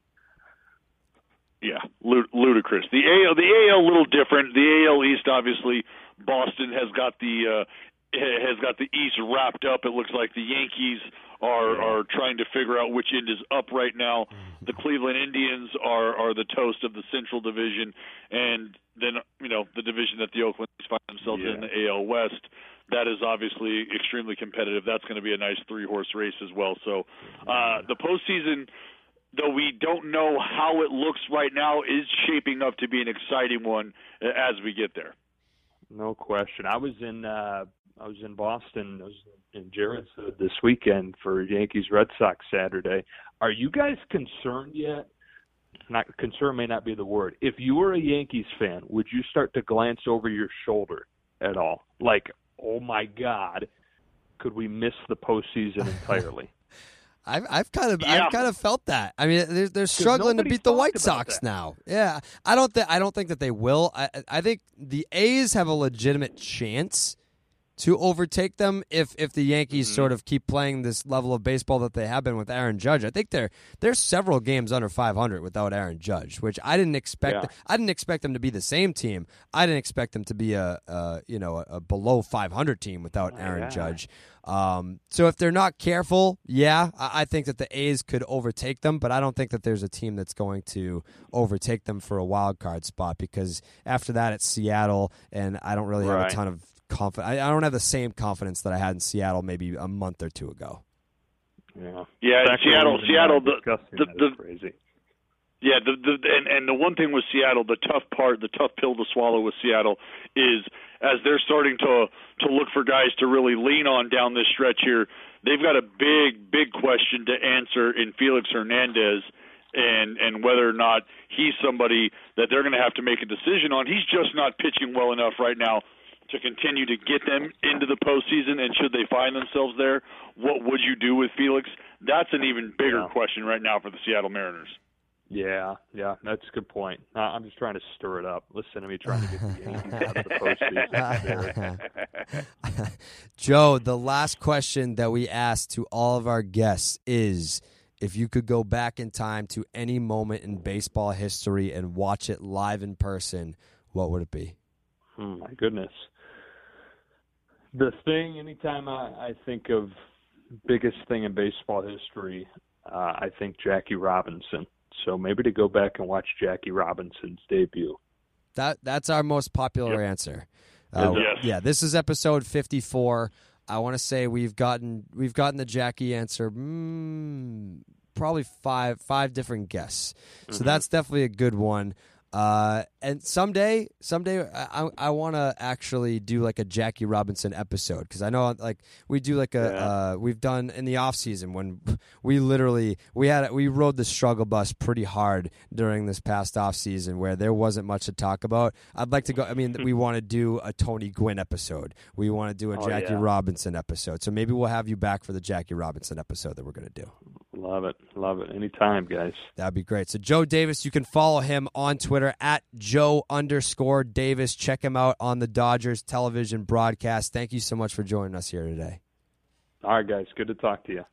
Yeah, ludicrous. The A L, the A L, a little different. The A L East, obviously, Boston has got the uh, has got the East wrapped up. It looks like the Yankees are are trying to figure out which end is up right now. The Cleveland Indians are are the toast of the Central Division, and then you know the division that the Oakland A's find themselves yeah. in, the A L West. That is obviously extremely competitive. That's going to be a nice three-horse race as well. So uh, the postseason, though we don't know how it looks right now, is shaping up to be an exciting one as we get there. No question. I was in uh, I was in Boston. I was in Jared's uh, this weekend for Yankees Red Sox Saturday. Are you guys concerned yet? Not concerned may not be the word. If you were a Yankees fan, would you start to glance over your shoulder at all? Like, oh my God, could we miss the postseason entirely? I've I've kind of yeah. I've kind of felt that. I mean, they're they're struggling to beat the White Sox that. now. Yeah, I don't think I don't think that they will. I I think the A's have a legitimate chance to overtake them if if the Yankees mm-hmm. sort of keep playing this level of baseball that they have been with Aaron Judge. I think they're they're several games under five hundred without Aaron Judge, which I didn't expect. Yeah. I didn't expect them to be the same team. I didn't expect them to be a, a you know a, a below five hundred team without Aaron yeah. Judge. Um, so if they're not careful, yeah, I, I think that the A's could overtake them, but I don't think that there's a team that's going to overtake them for a wild card spot, because after that it's Seattle, and I don't really right. have a ton of confidence. I, I don't have the same confidence that I had in Seattle maybe a month or two ago. Yeah, yeah, Seattle, Seattle, the the, the crazy. Yeah, the, the and, and the one thing with Seattle, the tough part, the tough pill to swallow with Seattle is as they're starting to to look for guys to really lean on down this stretch here, they've got a big, big question to answer in Felix Hernandez. and and whether or not he's somebody that they're going to have to make a decision on. He's just not pitching well enough right now to continue to get them into the postseason, and should they find themselves there, what would you do with Felix? That's an even bigger Yeah. question right now for the Seattle Mariners. Yeah, yeah, that's a good point. Uh, I'm just trying to stir it up. Listen to me trying to get the Yankees out of the postseason. Joe, the last question that we ask to all of our guests is, if you could go back in time to any moment in baseball history and watch it live in person, what would it be? Oh, my goodness. The thing, anytime I, I think of biggest thing in baseball history, uh, I think Jackie Robinson. So maybe to go back and watch Jackie Robinson's debut. That That's our most popular Yep. answer. Uh, Yes. Yeah, this is episode fifty-four. I want to say we've gotten we've gotten the Jackie answer mm, probably five five different guests. So Mm-hmm. that's definitely a good one. Uh, and someday, someday, I I, I want to actually do like a Jackie Robinson episode, because I know like we do like a Yeah. uh, we've done in the off season when we literally we had we rode the struggle bus pretty hard during this past off season where there wasn't much to talk about. I'd like to go. I mean, we want to do a Tony Gwynn episode. We want to do a Oh, Jackie yeah. Robinson episode. So maybe we'll have you back for the Jackie Robinson episode that we're going to do. Love it. Love it. Anytime, guys. That'd be great. So Joe Davis, you can follow him on Twitter at Joe underscore Davis. Check him out on the Dodgers television broadcast. Thank you so much for joining us here today. All right, guys. Good to talk to you.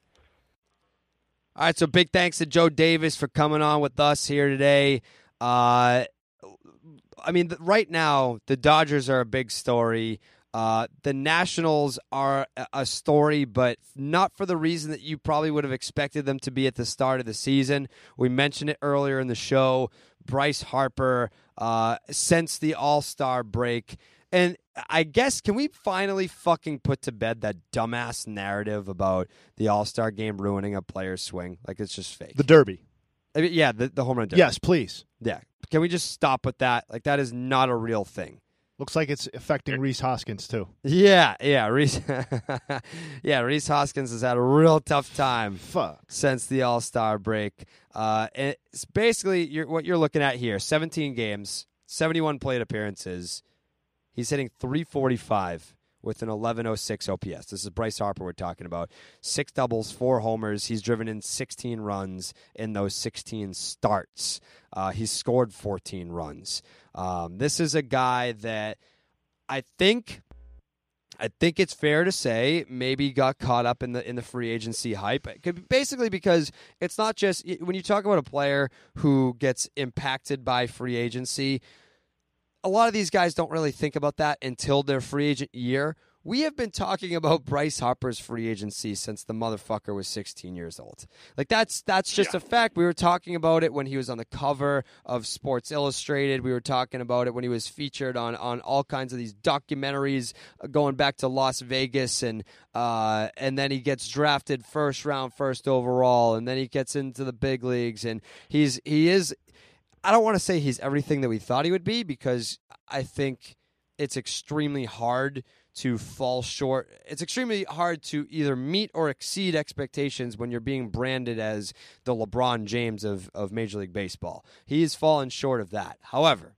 All right, so big thanks to Joe Davis for coming on with us here today. Uh, I mean, th- right now, the Dodgers are a big story. Uh, the Nationals are a- a story, but not for the reason that you probably would have expected them to be at the start of the season. We mentioned it earlier in the show. Bryce Harper, uh, since the All-Star break. And I guess, can we finally fucking put to bed that dumbass narrative about the All-Star game ruining a player's swing? Like, it's just fake. The Derby. I mean, yeah, the, the home run derby. Yes, please. Yeah. Can we just stop with that? Like, that is not a real thing. Looks like it's affecting Reese Hoskins, too. Yeah, yeah. Reese, yeah, Reese Hoskins has had a real tough time Fuck. since the All-Star break. Uh, and it's basically you're, what you're looking at here, seventeen games, seventy-one plate appearances. He's hitting three forty-five with an eleven oh six O P S. This is Bryce Harper we're talking about. Six doubles, four homers. He's driven in sixteen runs in those sixteen starts. Uh, he's scored fourteen runs. Um, this is a guy that I think I think it's fair to say maybe got caught up in the in the free agency hype. It could be basically because it's not just when you talk about a player who gets impacted by free agency, a lot of these guys don't really think about that until their free agent year. We have been talking about Bryce Harper's free agency since the motherfucker was sixteen years old. Like, that's that's just a fact. We were talking about it when he was on the cover of Sports Illustrated. We were talking about it when he was featured on, on all kinds of these documentaries uh, going back to Las Vegas. And uh, and then he gets drafted first round, first overall. And then he gets into the big leagues. And he's he is... I don't want to say he's everything that we thought he would be, because I think it's extremely hard to fall short. It's extremely hard to either meet or exceed expectations when you're being branded as the LeBron James of, of Major League Baseball. He has fallen short of that. However,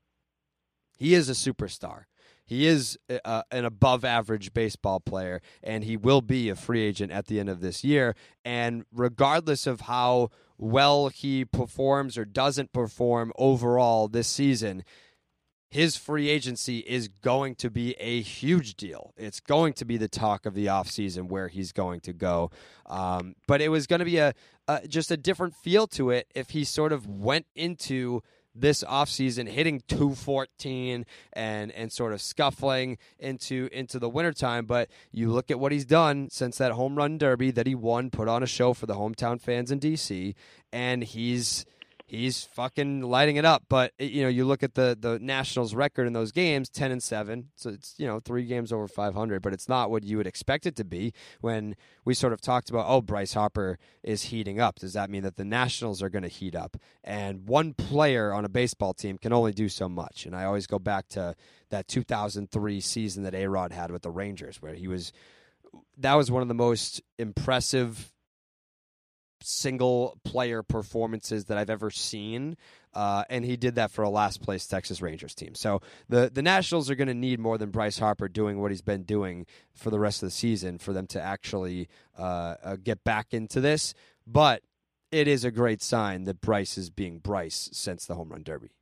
he is a superstar. He is a, an above-average baseball player, and he will be a free agent at the end of this year. And regardless of how well he performs or doesn't perform overall this season, his free agency is going to be a huge deal. It's going to be the talk of the offseason where he's going to go. Um, but it was going to be a, a just a different feel to it if he sort of went into this offseason hitting two fourteen and and sort of scuffling into into the wintertime. But you look at what he's done since that home run derby that he won, put on a show for the hometown fans in D C, and he's he's fucking lighting it up. But you know, you look at the the Nationals record in those games, ten and seven. So it's, you know, three games over five hundred, but it's not what you would expect it to be. When we sort of talked about, oh, Bryce Harper is heating up, does that mean that the Nationals are going to heat up? And one player on a baseball team can only do so much. And I always go back to that two thousand three season that A-Rod had with the Rangers, where he was that was one of the most impressive single player performances that I've ever seen. Uh, and he did that for a last place Texas Rangers team. So the, the Nationals are going to need more than Bryce Harper doing what he's been doing for the rest of the season for them to actually uh, uh, get back into this. But it is a great sign that Bryce is being Bryce since the home run derby.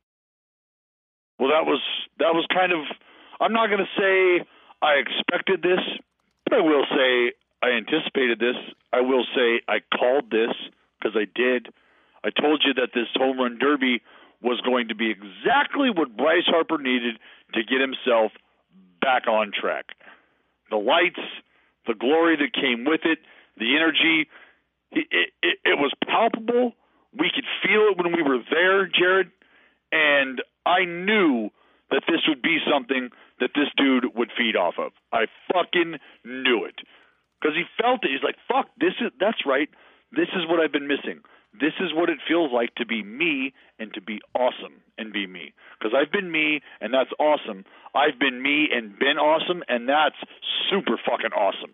Well, that was that was kind of, I'm not going to say I expected this, but I will say I anticipated this. I will say I called this because I did. I told you that this home run derby was going to be exactly what Bryce Harper needed to get himself back on track. The lights, the glory that came with it, the energy, it, it, it was palpable. We could feel it when we were there, Jared, and I knew that this would be something that this dude would feed off of. I fucking knew it. Because he felt it. He's like, fuck, this is, that's right. This is what I've been missing. This is what it feels like to be me and to be awesome and be me. Because I've been me, and that's awesome. I've been me and been awesome, and that's super fucking awesome.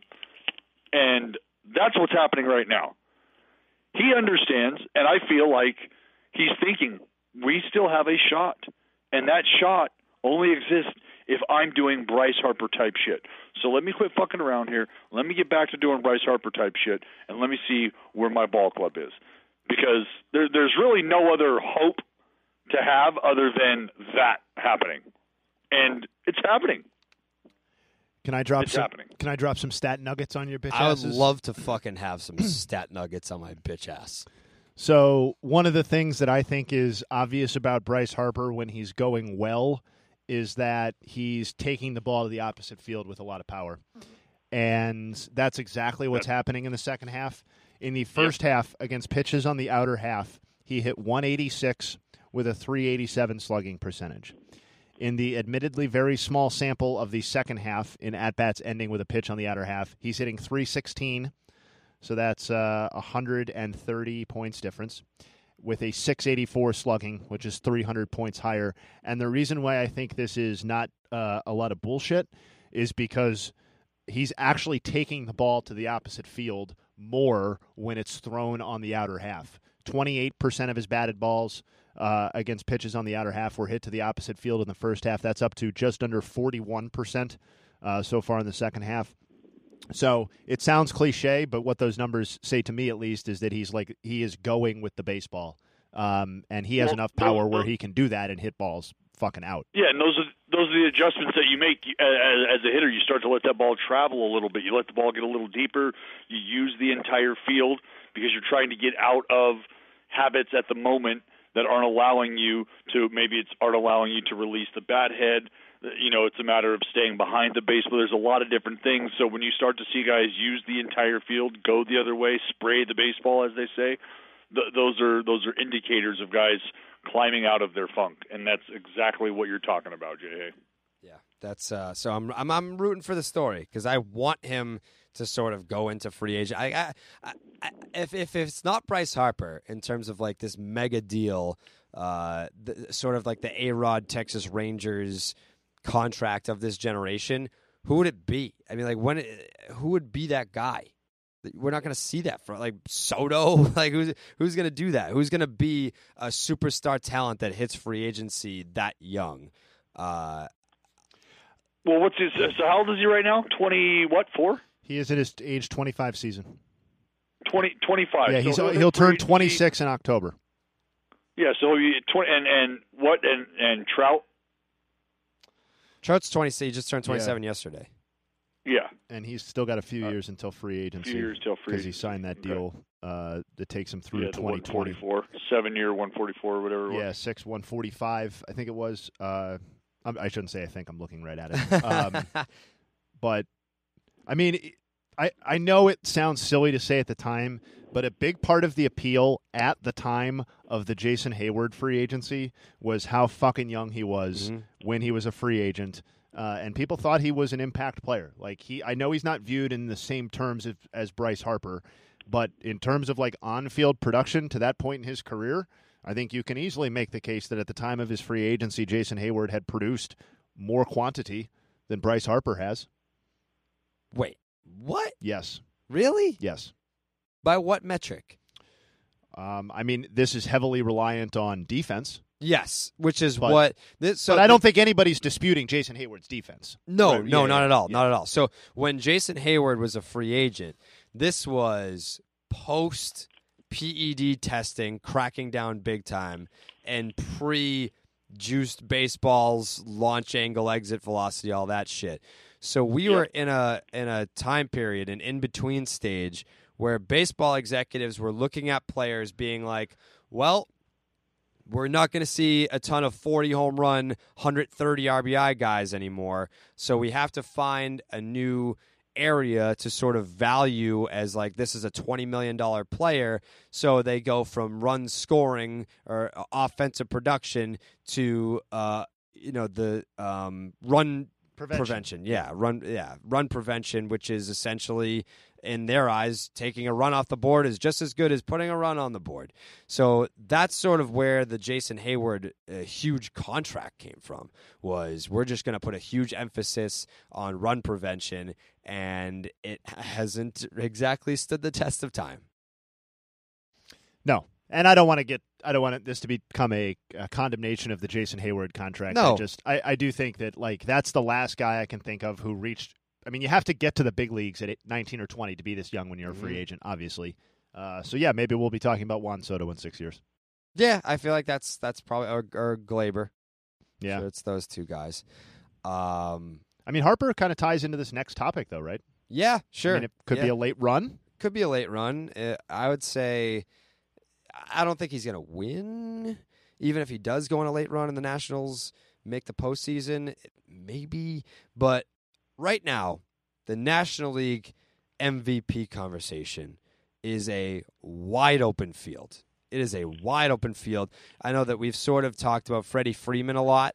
And that's what's happening right now. He understands, and I feel like he's thinking, we still have a shot. And that shot only exists if I'm doing Bryce Harper type shit. So let me quit fucking around here. Let me get back to doing Bryce Harper type shit, and let me see where my ball club is. Because there, there's really no other hope to have other than that happening. And it's happening. Can I drop It's some, happening. Can I drop some stat nuggets on your bitch I would asses? love to fucking have some stat nuggets on my bitch ass. So one of the things that I think is obvious about Bryce Harper when he's going well is that he's taking the ball to the opposite field with a lot of power. And that's exactly what's happening in the second half. In the first yep. half, against pitches on the outer half, he hit one eighty-six with a three eighty-seven slugging percentage. In the admittedly very small sample of the second half, in at-bats ending with a pitch on the outer half, he's hitting three sixteen, so that's uh, one hundred thirty points difference, with a six eighty-four slugging, which is three hundred points higher. And the reason why I think this is not uh, a lot of bullshit is because he's actually taking the ball to the opposite field more when it's thrown on the outer half. twenty-eight percent of his batted balls uh, against pitches on the outer half were hit to the opposite field in the first half. That's up to just under forty-one percent uh, so far in the second half. So it sounds cliche, but what those numbers say to me, at least, is that he's like he is going with the baseball, um, and he has well, enough power those, where those, he can do that and hit balls fucking out. Yeah, and those are those are the adjustments that you make as, as a hitter. You start to let that ball travel a little bit. You let the ball get a little deeper. You use the entire field because you're trying to get out of habits at the moment that aren't allowing you to. Maybe it's aren't allowing you to release the bat head. You know, it's a matter of staying behind the base, but there's a lot of different things. So when you start to see guys use the entire field, go the other way, spray the baseball, as they say, th- those are those are indicators of guys climbing out of their funk, and that's exactly what you're talking about, J A. Yeah, that's uh, so I'm I'm I'm rooting for the story because I want him to sort of go into free agent. I, I, I, I if if it's not Bryce Harper in terms of like this mega deal, uh, the, sort of like the A-Rod Texas Rangers contract of this generation, who would it be? I mean, like when who would be that guy? We're not going to see that for like Soto. Like who's who's going to do that? Who's going to be a superstar talent that hits free agency that young? Uh, well, what's his? So how old is he right now? Twenty what? Four? He is at his age twenty-five season. Twenty twenty-five. Yeah, he's so he'll turn twenty-six in October. Yeah, so he twenty and and what and and Trout. Trout's twenty. He just turned twenty-seven yeah. yesterday. Yeah, and he's still got a few uh, years until free agency. Few years till free because he signed that deal uh, that takes him through yeah, twenty twenty. one forty-four, seven year, one forty-four, whatever. It yeah, was. six one forty-five. I think it was. Uh, I shouldn't say. I think I'm looking right at it. Um, but I mean, I I know it sounds silly to say at the time, but a big part of the appeal at the time of the Jason Hayward free agency was how fucking young he was mm-hmm. when he was a free agent. Uh, and people thought he was an impact player. Like he, I know he's not viewed in the same terms as, as Bryce Harper, but in terms of like on-field production to that point in his career, I think you can easily make the case that at the time of his free agency, Jason Hayward had produced more quantity than Bryce Harper has. Wait, what? Yes. Really? Yes. By what metric? Um, I mean, this is heavily reliant on defense. Yes, which is But- what this. So but I don't think anybody's disputing Jason Hayward's defense. No, Right, no, yeah, not yeah, at all, yeah. not at all. So when Jason Hayward was a free agent, this was post P E D testing, cracking down big time, and pre juiced baseballs, launch angle, exit velocity, all that shit. So we Yep. were in a in a time period, an in between stage, where baseball executives were looking at players, being like, "Well, we're not going to see a ton of forty home run, one hundred thirty R B I guys anymore. So we have to find a new area to sort of value as like this is a twenty million dollars player." So they go from run scoring or offensive production to uh, you know the um, run Prevention. prevention. Yeah, run yeah, run prevention, which is essentially in their eyes, taking a run off the board is just as good as putting a run on the board. So that's sort of where the Jason Hayward uh, huge contract came from, was we're just going to put a huge emphasis on run prevention, and it hasn't exactly stood the test of time. No. And I don't want to get I don't want this to become a, a condemnation of the Jason Hayward contract. No. I just I, I do think that like that's the last guy I can think of who reached I mean, you have to get to the big leagues at nineteen or twenty to be this young when you're a free Mhm. agent, obviously. Uh, so, yeah, maybe we'll be talking about Juan Soto in six years. Yeah, I feel like that's that's probably or, or Glaber. Yeah. So it's those two guys. Um, I mean, Harper kind of ties into this next topic, though, right? yeah, sure. I mean, it could be Yeah. a late run. Could be a late run. Uh, I would say I don't think he's going to win. Even if he does go on a late run and the Nationals make the postseason, maybe. But right now, the National League M V P conversation is a wide open field. It is a wide open field. I know that we've sort of talked about Freddie Freeman a lot.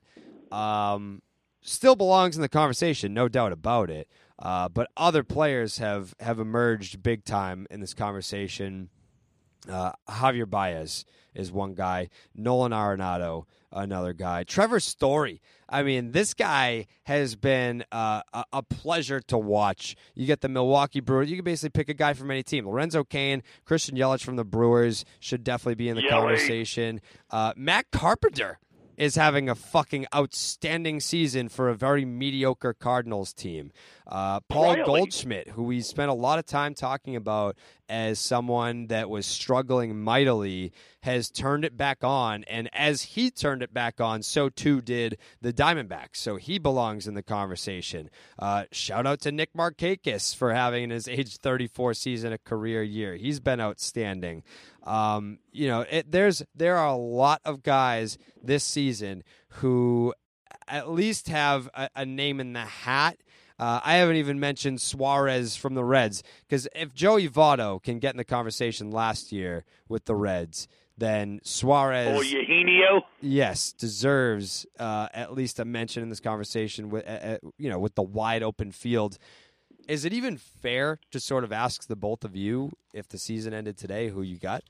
Um, still belongs in the conversation, no doubt about it. Uh, but other players have, have emerged big time in this conversation. Uh, Javier Baez is one guy. Nolan Arenado, another guy. Trevor Story. I mean, this guy has been uh, a, a pleasure to watch. You get the Milwaukee Brewers. You can basically pick a guy from any team. Lorenzo Cain, Christian Yelich from the Brewers should definitely be in the Yelich. conversation. Uh, Matt Carpenter is having a fucking outstanding season for a very mediocre Cardinals team. Uh, Paul Really? Goldschmidt, who we spent a lot of time talking about as someone that was struggling mightily, has turned it back on. And as he turned it back on, so too did the Diamondbacks. So he belongs in the conversation. Uh, shout out to Nick Markakis for having in his age thirty-four season a career year. He's been outstanding. Um, you know, it, there's there are a lot of guys this season who at least have a, a name in the hat. Uh, I haven't even mentioned Suarez from the Reds, because if Joey Votto can get in the conversation last year with the Reds, then Suarez, Oh, Eugenio? yes, deserves uh, at least a mention in this conversation. With uh, uh, you know, with the wide open field. Is it even fair to sort of ask the both of you, if the season ended today, who you got?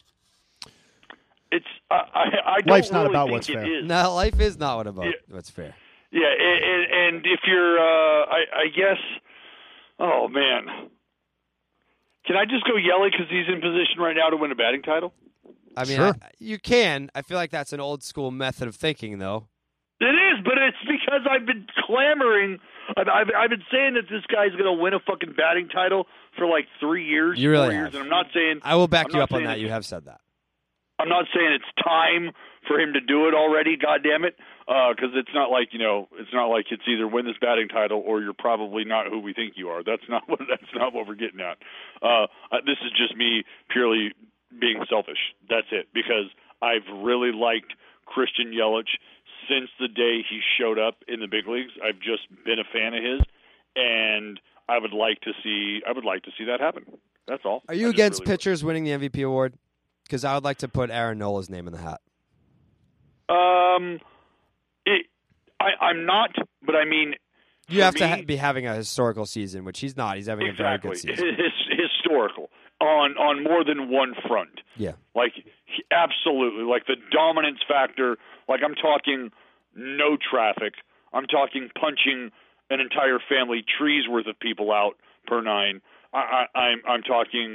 It's I, I, I don't Life's not really about think what's it fair. is. No, life is not what about Yeah. what's fair. Yeah, and, and if you're, uh, I, I guess, oh man, can I just go Yelich because he's in position right now to win a batting title? I mean, Sure. I, you can. I feel like that's an old school method of thinking, though. It is, but it's because I've been clamoring. I've, I've, I've been saying that this guy's going to win a fucking batting title for like three years, You really four years, have. and I'm not saying I will back I'm you not up on saying that. it's- You have said that. I'm not saying it's time for him to do it already. God damn it, because it's not like you know, it's not like it's either win this batting title or you're probably not who we think you are. That's not what that's not what we're getting at. Uh, this is just me purely being selfish. That's it, because I've really liked Christian Yelich since the day he showed up in the big leagues. I've just been a fan of his, and I would like to see I would like to see that happen. That's all. Are you I just against really would. pitchers winning the M V P award? Because I would like to put Aaron Nola's name in the hat. Um, it, I, I'm not, but I mean, You for have to me- ha- be having a historical season, which he's not. He's having a very exactly good season. His, historical on on more than one front. Yeah. Like he, absolutely, like the dominance factor. Like I'm talking no traffic. I'm talking punching an entire family tree's worth of people out per nine. I, I, I'm I'm talking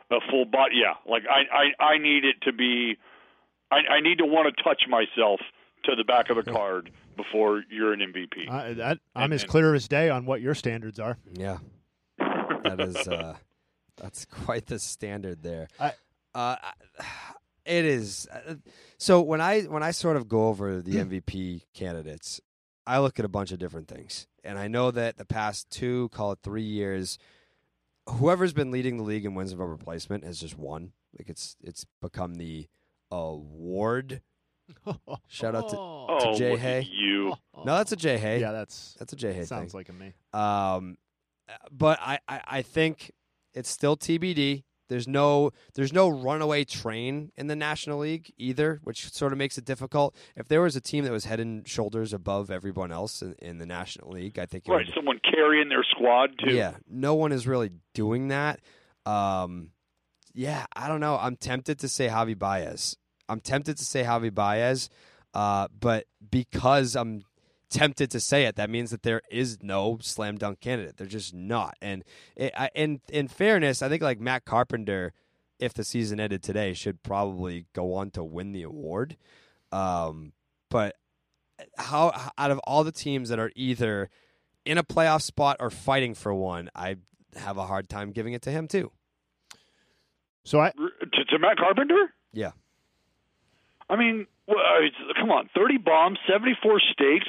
a full body. Yeah, like I, I, I need it to be. I, I need to want to touch myself to the back of the card before you're an M V P. Uh, that, I'm and, as and, clear as day on what your standards are. Yeah, that is uh, that's quite the standard there. I, uh, it is. Uh, so when I when I sort of go over the M V P candidates, I look at a bunch of different things, and I know that the past two, call it three years, whoever's been leading the league in wins above replacement has just won. Like it's it's become the award. Shout out to, oh, to Jay look Hay. at you. No, that's a Jay Hay. Yeah, that's that's a Jay Hay. sounds thing. like a me. Um, but I, I, I think it's still T B D. There's no there's no runaway train in the National League either, which sort of makes it difficult. If there was a team that was head and shoulders above everyone else in, in the National League, I think it Right, would, someone carrying their squad too. yeah, no one is really doing that. Um, yeah, I don't know. I'm tempted to say Javi Baez. I'm tempted to say Javi Baez, uh, but because I'm tempted to say it, that means that there is no slam dunk candidate. They're just not. And it, I, in in fairness, I think like Matt Carpenter, if the season ended today, should probably go on to win the award. Um, but how out of all the teams that are either in a playoff spot or fighting for one, I have a hard time giving it to him too. So I To, to Matt Carpenter? Yeah. I mean, well, I mean, come on, thirty bombs, seventy-four steaks.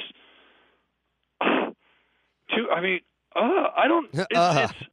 Two, I mean, uh, I don't. It's, Uh. it's,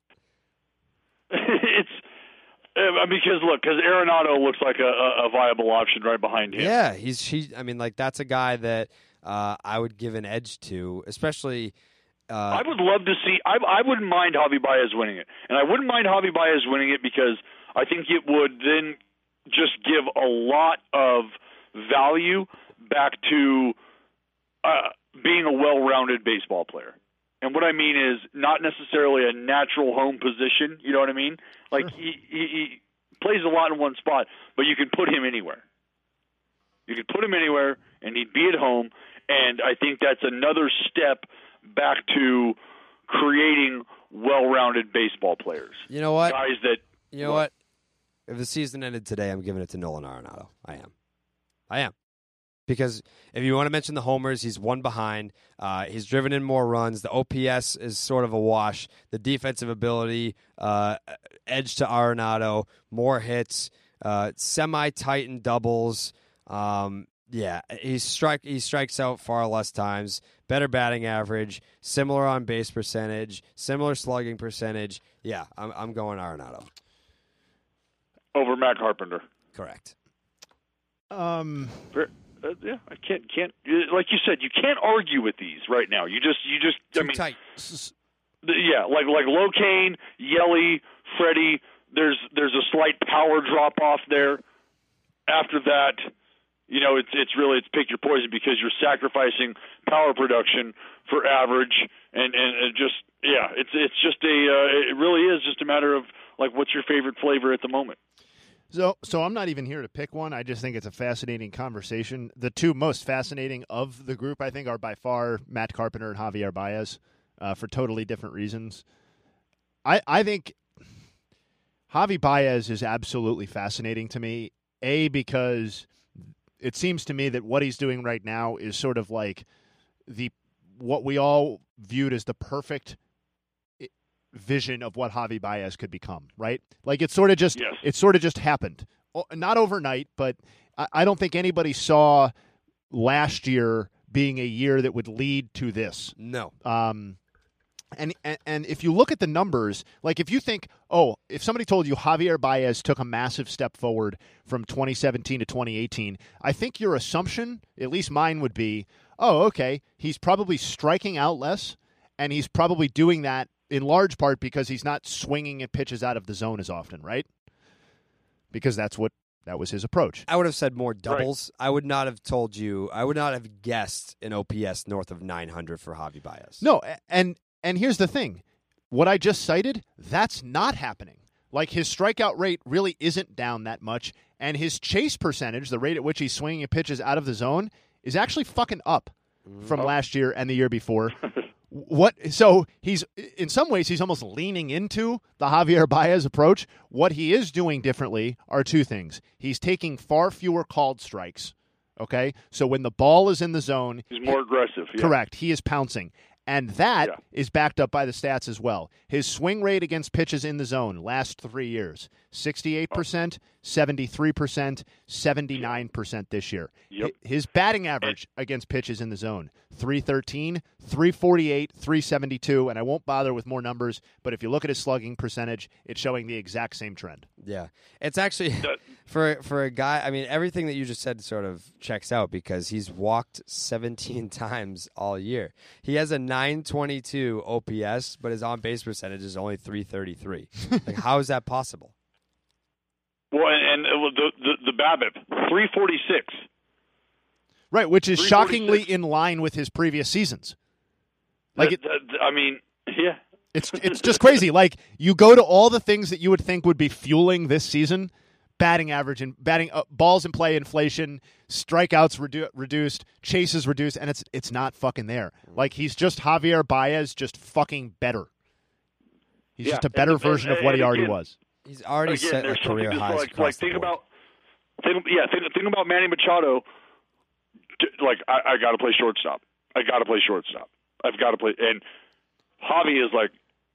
it's uh, because look, because Arenado looks like a, a, a viable option right behind him. Yeah, he's he. I mean, like that's a guy that uh, I would give an edge to, especially. Uh, I would love to see. I, I wouldn't mind Javi Baez winning it, and I wouldn't mind Javi Baez winning it because I think it would then just give a lot of value back to uh, being a well-rounded baseball player. And what I mean is not necessarily a natural home position. You know what I mean? Like Sure. he, he, he plays a lot in one spot, but you can put him anywhere. You can put him anywhere, and he'd be at home. And I think that's another step back to creating well-rounded baseball players. you know what? Guys that You know what? If the season ended today, I'm giving it to Nolan Arenado. I am. I am. Because if you want to mention the homers, he's one behind. Uh, he's driven in more runs. The O P S is sort of a wash. The defensive ability, uh, edge to Arenado, more hits, uh, semi-tight in doubles. Um, yeah, he strike he strikes out far less times. Better batting average, similar on base percentage, similar slugging percentage. Yeah, I'm I'm going Arenado. over Matt Carpenter. Correct. um Uh, yeah, I can't can't like you said, you can't argue with these right now. You just you just Too I mean, tight. the- yeah, like like Locane, Yelly, Freddie. There's there's a slight power drop off there. After that, you know, it's it's really it's pick your poison because you're sacrificing power production for average, and and it just yeah, it's it's just a uh, it really is just a matter of like what's your favorite flavor at the moment. So, so I'm not even here to pick one. I just think it's a fascinating conversation. The two most fascinating of the group, I think, are by far Matt Carpenter and Javier Baez, uh, for totally different reasons. I, I think Javi Baez is absolutely fascinating to me. A, because it seems to me that what he's doing right now is sort of like the what we all viewed as the perfect vision of what Javi Baez could become, right? Like it sort of just Yes. it sort of just happened. O- Not overnight, but I, I don't think anybody saw last year being a year that would lead to this. No. Um, and, and and if you look at the numbers, like if you think, oh, if somebody told you Javier Baez took a massive step forward from twenty seventeen to twenty eighteen, I think your assumption, at least mine would be, oh, okay, he's probably striking out less, and he's probably doing that in large part because he's not swinging at pitches out of the zone as often, right? Because that's what that was his approach. I would have said more doubles. Right. I would not have told you. I would not have guessed an O P S north of nine hundred for Javi Baez. No, and and here's the thing. What I just cited, that's not happening. Like his strikeout rate really isn't down that much, and his chase percentage, the rate at which he's swinging at pitches out of the zone, is actually fucking up from Oh. last year and the year before. What so he's in some ways he's almost leaning into the Javier Baez approach. What he is doing differently are two things. He's taking far fewer called strikes. Okay, so when the ball is in the zone, he's more aggressive. Yeah. Correct. He is pouncing. And that yeah. is backed up by the stats as well. His swing rate against pitches in the zone last three years, sixty-eight percent, seventy-three percent, seventy-nine percent this year. Yep. His batting average against pitches in the zone, three thirteen, three forty-eight, three seventy-two, and I won't bother with more numbers, but if you look at his slugging percentage, it's showing the exact same trend. Yeah. It's actually, for for a guy, I mean, everything that you just said sort of checks out because he's walked seventeen times all year. He has a nine twenty-two O P S, but his on-base percentage is only three thirty-three. Like, how is that possible? Well, and, and the, the, the BABIP, three forty-six. Right, which is shockingly in line with his previous seasons. Like, that, it, that, I mean, yeah. It's it's just crazy. Like, you go to all the things that you would think would be fueling this season, batting average and batting uh, balls in play inflation, strikeouts redu- reduced, chases reduced, and it's it's not fucking there. Like, he's just Javier Baez, just fucking better. He's yeah. just a better and, version and, of what he already again, was. He's already again, set a career highs like, across like the think board. about think, yeah think, think about Manny Machado. Like, I, I got to play shortstop. I got to play shortstop. I've got to play. And Javi is like,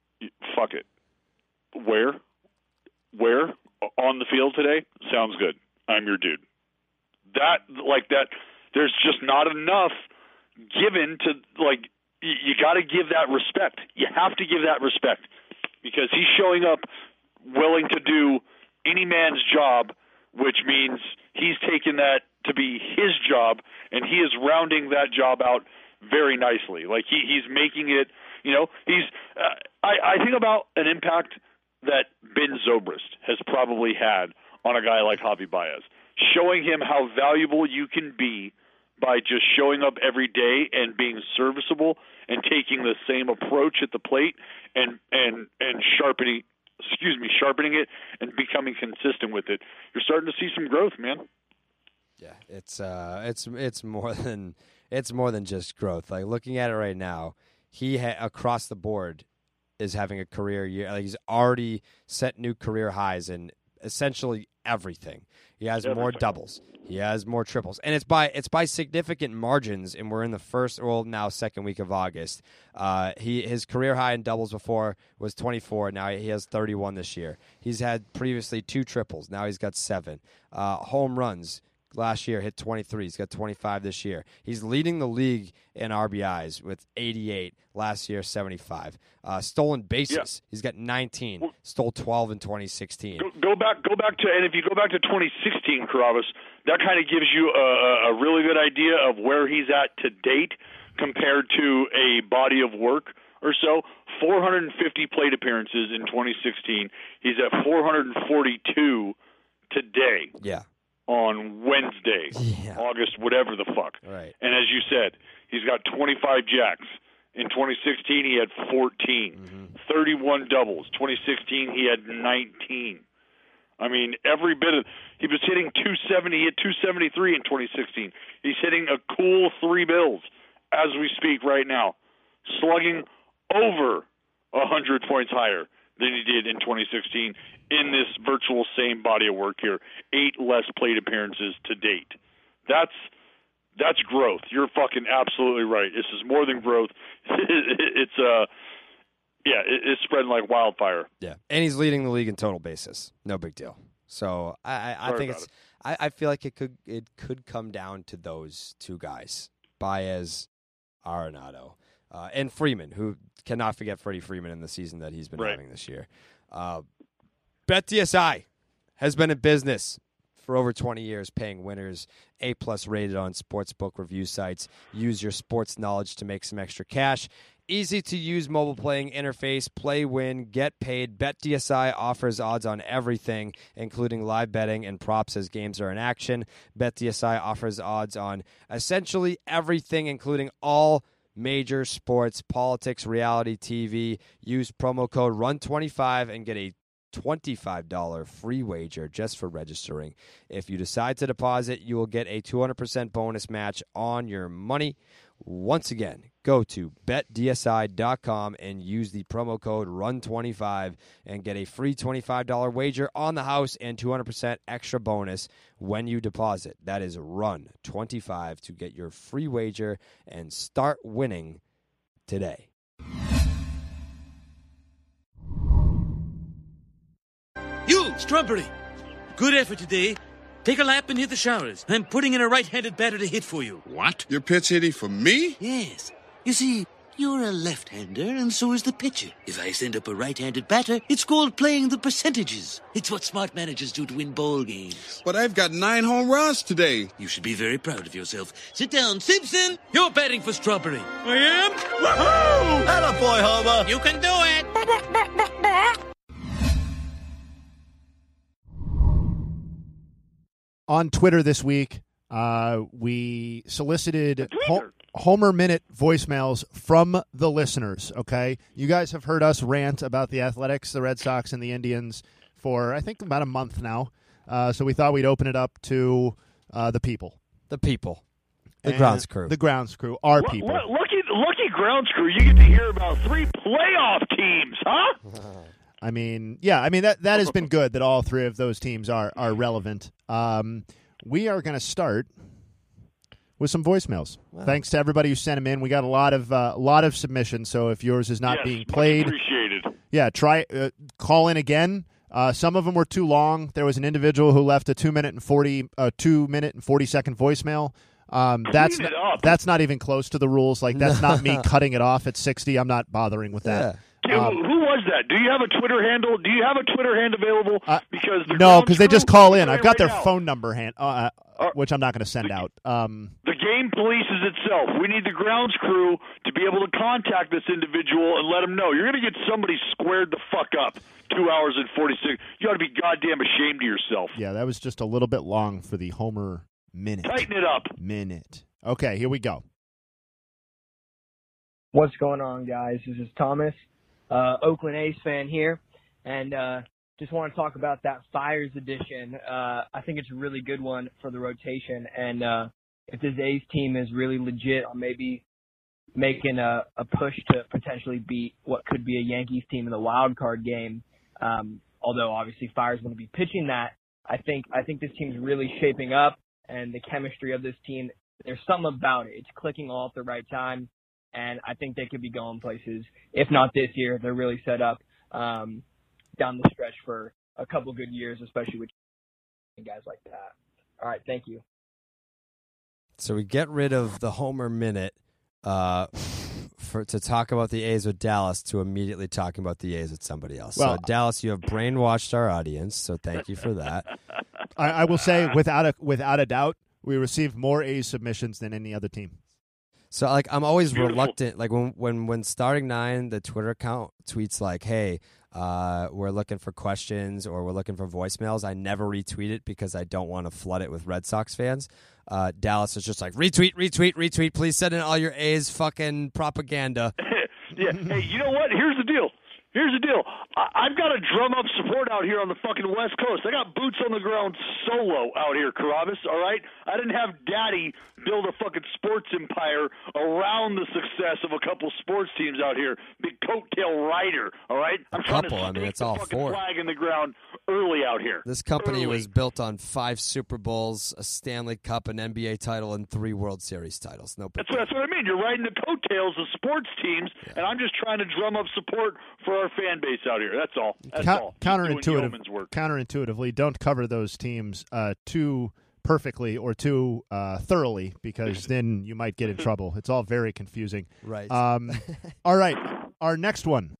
fuck it. Where? Where? On the field today? Sounds good. I'm your dude. That, like that, there's just not enough given to, like, you, you got to give that respect. You have to give that respect because he's showing up willing to do any man's job, which means he's taken that to be his job, and he is rounding that job out very nicely. Like, he, he's making it, you know, he's, uh, I, I think about an impact that Ben Zobrist has probably had on a guy like Javi Baez, showing him how valuable you can be by just showing up every day and being serviceable and taking the same approach at the plate and, and, and sharpening, excuse me, sharpening it and becoming consistent with it. You're starting to see some growth, man. Yeah, it's uh, it's it's more than it's more than just growth. Like, looking at it right now, he ha- across the board is having a career year. Like, he's already set new career highs in essentially everything. He has everything. More doubles. He has more triples, and it's by it's by significant margins. And we're in the first, well, now second week of August. Uh, he his career high in doubles before was twenty-four. Now he has thirty-one this year. He's had previously two triples. Now he's got seven uh, home runs. Last year hit twenty-three. He's got twenty-five this year. He's leading the league in R B Is with eighty-eight. Last year, seventy-five. Uh, stolen bases. Yeah. He's got nineteen. Well, stole twelve in twenty sixteen. Go, go back. Go back to and if you go back to twenty sixteen, Carabas, that kind of gives you a, a really good idea of where he's at to date compared to a body of work or so. four hundred fifty plate appearances in twenty sixteen. He's at four hundred forty-two today. Yeah. On Wednesday, yeah. August, whatever the fuck. Right. And as you said, he's got twenty-five jacks. In twenty sixteen, he had fourteen. Mm-hmm. thirty-one doubles. twenty sixteen, he had nineteen. I mean, every bit of – he was hitting two seventy. He hit two seventy-three in twenty sixteen. He's hitting a cool three bills as we speak right now, slugging over one hundred points higher than he did in twenty sixteen in this virtual same body of work here. Eight less plate appearances to date. That's that's growth. You're fucking absolutely right. This is more than growth. It's uh yeah, it's spreading like wildfire. Yeah, and he's leading the league in total bases. No big deal. So I, I, I think it's. It. I, I feel like it could it could come down to those two guys, Baez, Arenado, uh, and Freeman, who cannot forget Freddie Freeman in the season that he's been right. having this year. Uh, BetDSI has been in business for over twenty years, paying winners, A-plus rated on sportsbook review sites. Use your sports knowledge to make some extra cash. Easy-to-use mobile playing interface. Play, win, get paid. BetDSI offers odds on everything, including live betting and props as games are in action. BetDSI offers odds on essentially everything, including all major sports, politics, reality T V. Use promo code run twenty-five and get a twenty-five dollars free wager just for registering. If you decide to deposit, you will get a two hundred percent bonus match on your money. Once again, go to bet D S I dot com and use the promo code run twenty-five and get a free twenty-five dollars wager on the house and two hundred percent extra bonus when you deposit. That is run twenty-five to get your free wager and start winning today. You, Strawberry. Good effort today. Take a lap and hit the showers. I'm putting in a right-handed batter to hit for you. What? You're pitch hitting for me? Yes. You see, you're a left-hander, and so is the pitcher. If I send up a right-handed batter, it's called playing the percentages. It's what smart managers do to win ball games. But I've got nine home runs today. You should be very proud of yourself. Sit down, Simpson. You're batting for Strawberry. I am? Woohoo! Attaboy, Homer. You can do it. On Twitter this week, uh, we solicited Ho- Homer Minute voicemails from the listeners, okay? You guys have heard us rant about the Athletics, the Red Sox, and the Indians for, I think, about a month now. Uh, so we thought we'd open it up to uh, the people. The people. The And grounds crew. The grounds crew, our L- people. l- lucky, lucky grounds crew, you get to hear about three playoff teams, huh? I mean, yeah, I mean, that that has been good that all three of those teams are, are relevant. Um, we are going to start with some voicemails. Wow. Thanks to everybody who sent them in. We got a lot of uh, lot of submissions, so if yours is not yes, being played, appreciated. Yeah, try uh, call in again. Uh, some of them were too long. There was an individual who left a two minute and forty uh, two minute and forty second voicemail. Um, that's not, that's not even close to the rules. Like that's not me cutting it off at sixty. I'm not bothering with that. Yeah. Um, who, who was that? Do you have a Twitter handle? Do you have a Twitter handle available? Uh, because the no, because they just call in. I've got right their now. phone number, hand, uh, Uh, which I'm not going to send the, out. Um, the game polices itself. We need the grounds crew to be able to contact this individual and let him know. You're going to get somebody squared the fuck up. Two hours and forty-six. You ought to be goddamn ashamed of yourself. yeah, that was just a little bit long for the Homer minute. Tighten it up. Minute. Okay, here we go. What's going on, guys? This is Thomas, uh, Oakland A's fan here, and uh, just want to talk about that Fires edition. Uh, I think it's a really good one for the rotation, and uh, if this A's team is really legit on maybe making a, a push to potentially beat what could be a Yankees team in the wild card game, um, although obviously Fire's going to be pitching that, I think I think this team's really shaping up, and the chemistry of this team, there's something about it. It's clicking all at the right time. And I think they could be going places. If not this year, they're really set up um, down the stretch for a couple good years, especially with guys like that. All right, thank you. So we get rid of the Homer Minute uh, for to talk about the A's with Dallas to immediately talking about the A's with somebody else. Well, so Dallas, you have brainwashed our audience, so thank you for that. I, I will say, without a without a doubt, we received more A's submissions than any other team. So, like, I'm always Beautiful. reluctant. Like, when, when, when Starting Nine, the Twitter account tweets, like, hey, uh, we're looking for questions or we're looking for voicemails, I never retweet it because I don't want to flood it with Red Sox fans. Uh, Dallas is just like, retweet, retweet, retweet. Please send in all your A's fucking propaganda. Yeah. Hey, you know what? Here's the deal. Here's the deal. I- I've got to drum up support out here on the fucking West Coast. I got boots on the ground solo out here, Carabas, all right? I didn't have Daddy build a fucking sports empire around the success of a couple sports teams out here. Big coattail rider, all right? I'm A trying couple, to I mean, stake it's the all fucking four. flag in the ground early out here. This company Early. was built on five Super Bowls, a Stanley Cup, an N B A title, and three World Series titles. No big That's what, that's what I mean. You're riding the coattails of sports teams, yeah. and I'm just trying to drum up support for our fan base out here. That's all. That's Co- all. Counterintuitive, counterintuitively, don't cover those teams uh, too perfectly or too uh, thoroughly, because then you might get in trouble. It's all very confusing. Right. Um, all right. Our next one.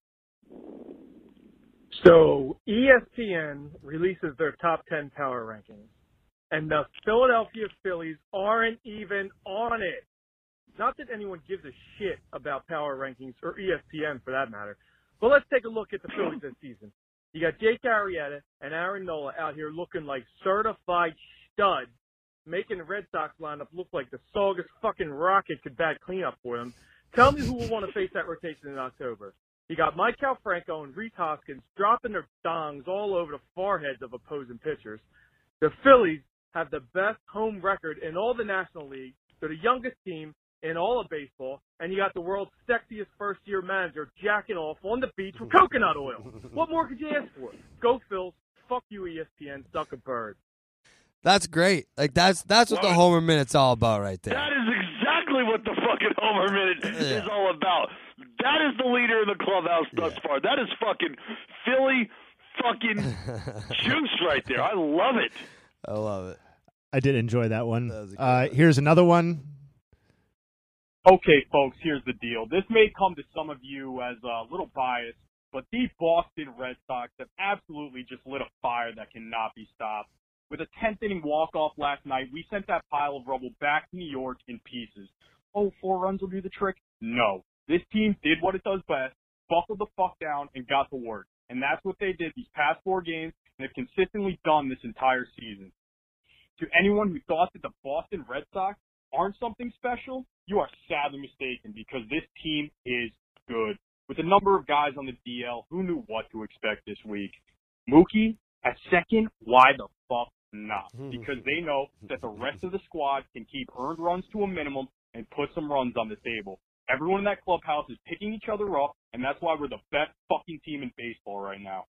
So E S P N releases their top ten power rankings, and the Philadelphia Phillies aren't even on it. Not that anyone gives a shit about power rankings, or E S P N for that matter, but let's take a look at the Phillies this season. You got Jake Arrieta and Aaron Nola out here looking like certified studs, making the Red Sox lineup look like the Saugus fucking Rocket could bat cleanup for them. Tell me who will want to face that rotation in October. You got Mike Calfranco and Rhys Hoskins dropping their dongs all over the foreheads of opposing pitchers. The Phillies have the best home record in all the National League. They're the youngest team. in all of baseball, and you got the world's sexiest first-year manager jacking off on the beach with coconut oil. What more could you ask for? Go Phils. Fuck you, E S P N. Suck a bird. That's great. Like that's that's what the Homer Minute's all about right there. That is exactly what the fucking Homer Minute Yeah. is all about. That is the leader in the clubhouse thus Yeah. far. That is fucking Philly fucking juice right there. I love it. I love it. I did enjoy that one. That was a good uh, one. Here's another one. Okay, folks, here's the deal. This may come to some of you as a little biased, but the Boston Red Sox have absolutely just lit a fire that cannot be stopped. With a tenth inning walk-off last night, we sent that pile of rubble back to New York in pieces. Oh, four runs will do the trick? No. This team did what it does best, buckled the fuck down, and got to work. And that's what they did these past four games, and have consistently done this entire season. To anyone who thought that the Boston Red Sox aren't something special, you are sadly mistaken, because this team is good. With a number of guys on the D L, who knew what to expect this week? Mookie at second, why the fuck not? Because they know that the rest of the squad can keep earned runs to a minimum and put some runs on the table. Everyone in that clubhouse is picking each other up, and that's why we're the best fucking team in baseball right now.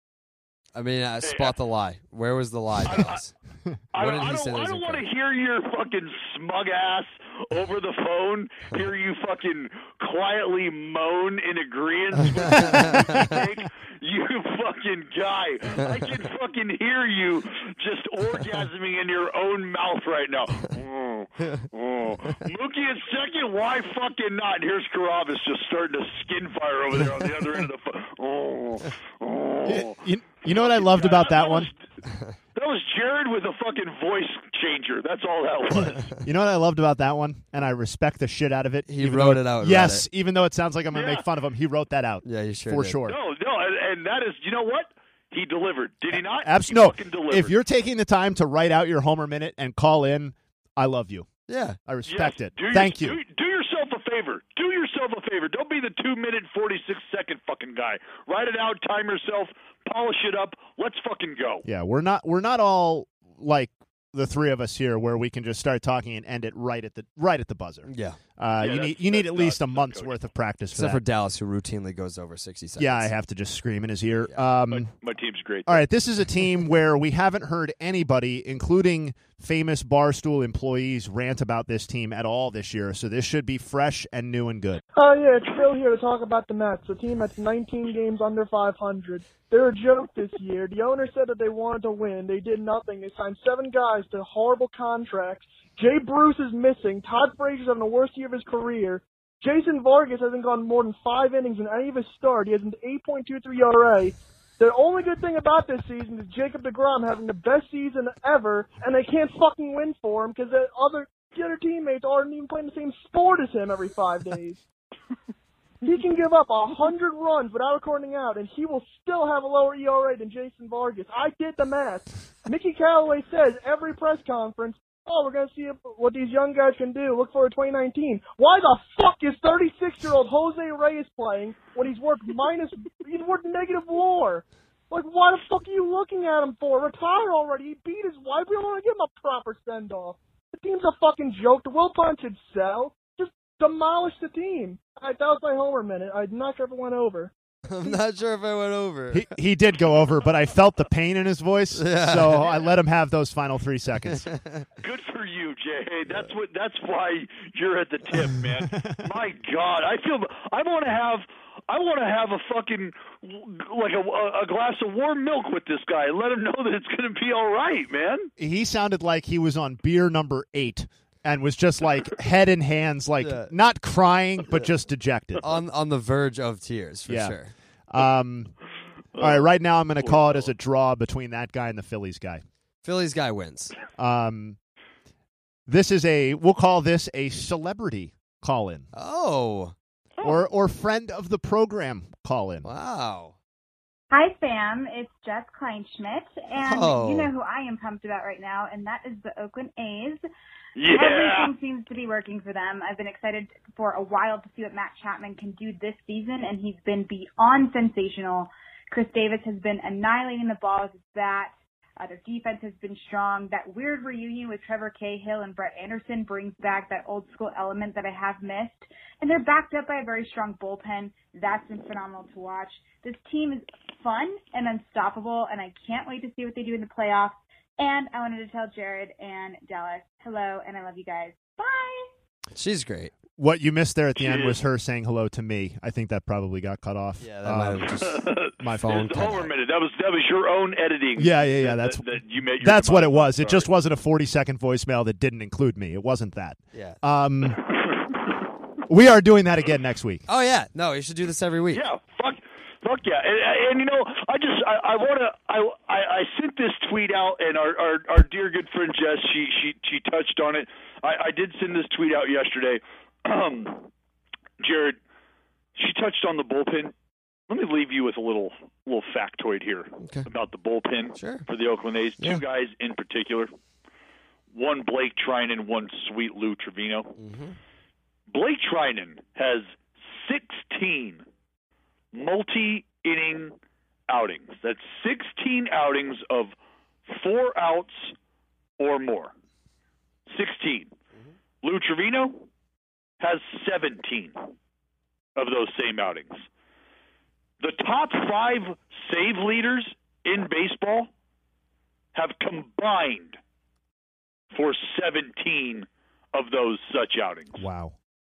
I mean, uh, spot the lie. Where was the lie, Dallas? I, What did I he say don't, that I was don't want to incorrect? hear your fucking smug ass over the phone, hear you fucking quietly moan in agreement with the mistake. You fucking guy. I can fucking hear you just orgasming in your own mouth right now. Oh, oh. Mookie at second, why fucking not? And here's Karavis just starting to skin fire over there on the other end of the phone. Oh, oh. You, you know what I loved about that one? That was Jared with a fucking voice changer. That's all that was. You know what I loved about that one? And I respect the shit out of it. He even wrote though it out and Yes, read even though it sounds like I'm going to Yeah. make fun of him, he wrote that out. Yeah, you sure For did. sure. No, no, and, and that is, you know what? He delivered. Did he not? Abs- he no, fucking delivered. if you're taking the time to write out your Homer Minute and call in, I love you. Yeah. I respect Yes, it. do your- Thank you. Do, do yourself a favor. Do yourself a favor. Don't be the two minute forty six second fucking guy. Write it out. Time yourself. Polish it up. Let's fucking go. Yeah, we're not we're not all like the three of us here, where we can just start talking and end it right at the right at the buzzer. Yeah. Uh, Yeah, you that's- need you need that's at least not- a month's that's worth of practice for Except that. for Dallas, who routinely goes over sixty seconds. yeah, I have to just scream in his ear. Um, My, my team's great. all right, this is a team where we haven't heard anybody, including famous Barstool employees, rant about this team at all this year. So this should be fresh and new and good. Oh, yeah, it's Phil here to talk about the Mets, a team that's nineteen games under five hundred. They're a joke this year. The owner said that they wanted to win. They did nothing. They signed seven guys to horrible contracts. Jay Bruce is missing. Todd Frazier's having the worst year of his career. Jason Vargas hasn't gone more than five innings in any of his starts. He has an eight point two three E R A. The only good thing about this season is Jacob deGrom having the best season ever, and they can't fucking win for him because the other, the other teammates aren't even playing the same sport as him every five days. He can give up a hundred runs without recording out, and he will still have a lower E R A than Jason Vargas. I did the math. Mickey Callaway says every press conference, oh, we're going to see what these young guys can do. Look forward to twenty nineteen. Why the fuck is thirty-six-year-old Jose Reyes playing when he's worth minus, he's worth negative WAR? Like, why the fuck are you looking at him for? Retire already. He beat his wife. We don't want to give him a proper send-off. The team's a fucking joke. The Will Punt should sell. Just demolish the team. All right, that was my Homer Minute. I'm not sure if it went over. I'm not sure if I went over. He he did go over, but I felt the pain in his voice, Yeah. so I let him have those final three seconds. Good for you, Jay. Hey, that's what. That's why you're at the tip, man. My God, I feel. I want to have. I want to have a fucking like a, a glass of warm milk with this guy and let him know that it's going to be all right, man. He sounded like he was on beer number eight and was just like head in hands, like Yeah. not crying, but just dejected. on on the verge of tears, for Yeah. sure. Um, all right, right now I'm going to call it as a draw between that guy and the Phillies guy. Phillies guy wins. Um, this is a, we'll call this a celebrity call-in. Oh. Or or friend of the program call-in. Wow. Hi, Sam. It's Jess Kleinschmidt, and Oh. you know who I am pumped about right now, and that is the Oakland A's. Yeah. Everything seems to be working for them. I've been excited for a while to see what Matt Chapman can do this season, and he's been beyond sensational. Chris Davis has been annihilating the ball with his bat. Uh, their defense has been strong. That weird reunion with Trevor Cahill and Brett Anderson brings back that old school element that I have missed. And they're backed up by a very strong bullpen. That's been phenomenal to watch. This team is fun and unstoppable, and I can't wait to see what they do in the playoffs. And I wanted to tell Jared and Dallas, hello, and I love you guys. Bye! She's great. What you missed there at the She end is. was her saying hello to me. I think that probably got cut off. Yeah, that might have just my phone. Hold on a minute. That was that was your own editing. Yeah, yeah, yeah. that- That's that, that you made. Your that's what it demise. was. It Sorry. just wasn't a forty-second voicemail that didn't include me. It wasn't that. Yeah. Um, we are doing that again next week. Oh yeah, no, you should do this every week. Yeah, fuck, fuck yeah. And, and you know, I just I, I want to I, I I sent this tweet out, and our, our our dear good friend Jess, she she she touched on it. I, I did send this tweet out yesterday. Jared, she touched on the bullpen. Let me leave you with a little little factoid here okay. about the bullpen sure. for the Oakland A's. Yeah. Two guys in particular. One Blake Trinan, one Sweet Lou Trevino. Mm-hmm. Blake Trinan has sixteen multi-inning outings. That's sixteen outings of four outs or more. sixteen. Mm-hmm. Lou Trevino has seventeen of those same outings. The top five save leaders in baseball have combined for seventeen of those such outings. Wow.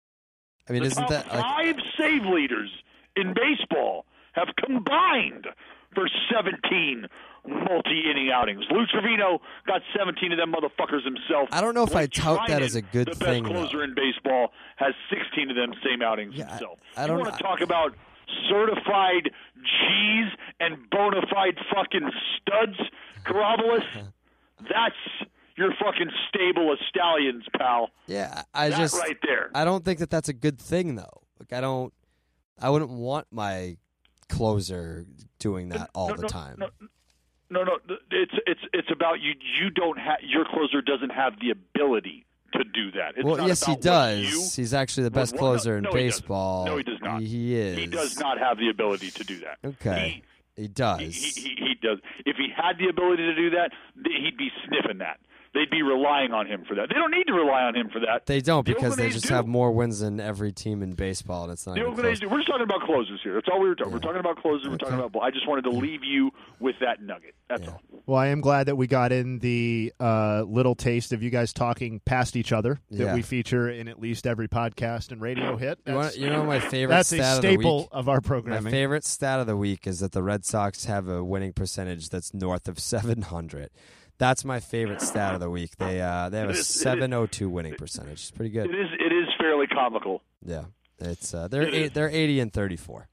I mean, the isn't top that like five save leaders in baseball have combined for seventeen multi-inning outings. Lou Trevino got seventeen of them motherfuckers himself. I don't know if Blake I tout that Trinan, as a good the thing, best closer though. in baseball, has sixteen of them same outings Yeah, himself. I- I don't- You want to talk about certified G's and bona fide fucking studs, Karabolis? That's your fucking stable of stallions, pal. Yeah, I that just right there. I don't think that that's a good thing though. Like I don't, I wouldn't want my closer doing that all no, the no, time. No, no, no. It's it's it's about you. You don't have your closer doesn't have the ability to do that. It's well, not yes, he about what does. you- He's actually the best what- no, closer in no, he doesn't. baseball. No, he does not. He, he is. He does not have the ability to do that. Okay, he, does. He, he, he, he does. If he had the ability to do that, th- he'd be sniffing that. They'd be relying on him for that. They don't need to rely on him for that. They don't The because Oakland they A's just do. have more wins than every team in baseball, and it's not. The even Oakland A's close. do. We're just talking about closers here. That's all we were talking. Yeah. We're talking about closers. We're talking about. I just wanted to leave you with that nugget. That's Yeah. all. Well, I am glad that we got in the uh, little taste of you guys talking past each other that Yeah. we feature in at least every podcast and radio hit. You, want, That's, you know my favorite that's stat a of the staple week? of our My programming. favorite stat of the week is that the Red Sox have a winning percentage that's north of seven hundred. That's my favorite stat of the week. They uh, they have a It is- it is- seven oh two winning percentage. It's pretty good. It is. It is fairly comical. Yeah, it's uh, they're It eight, is. they're eighty and thirty four.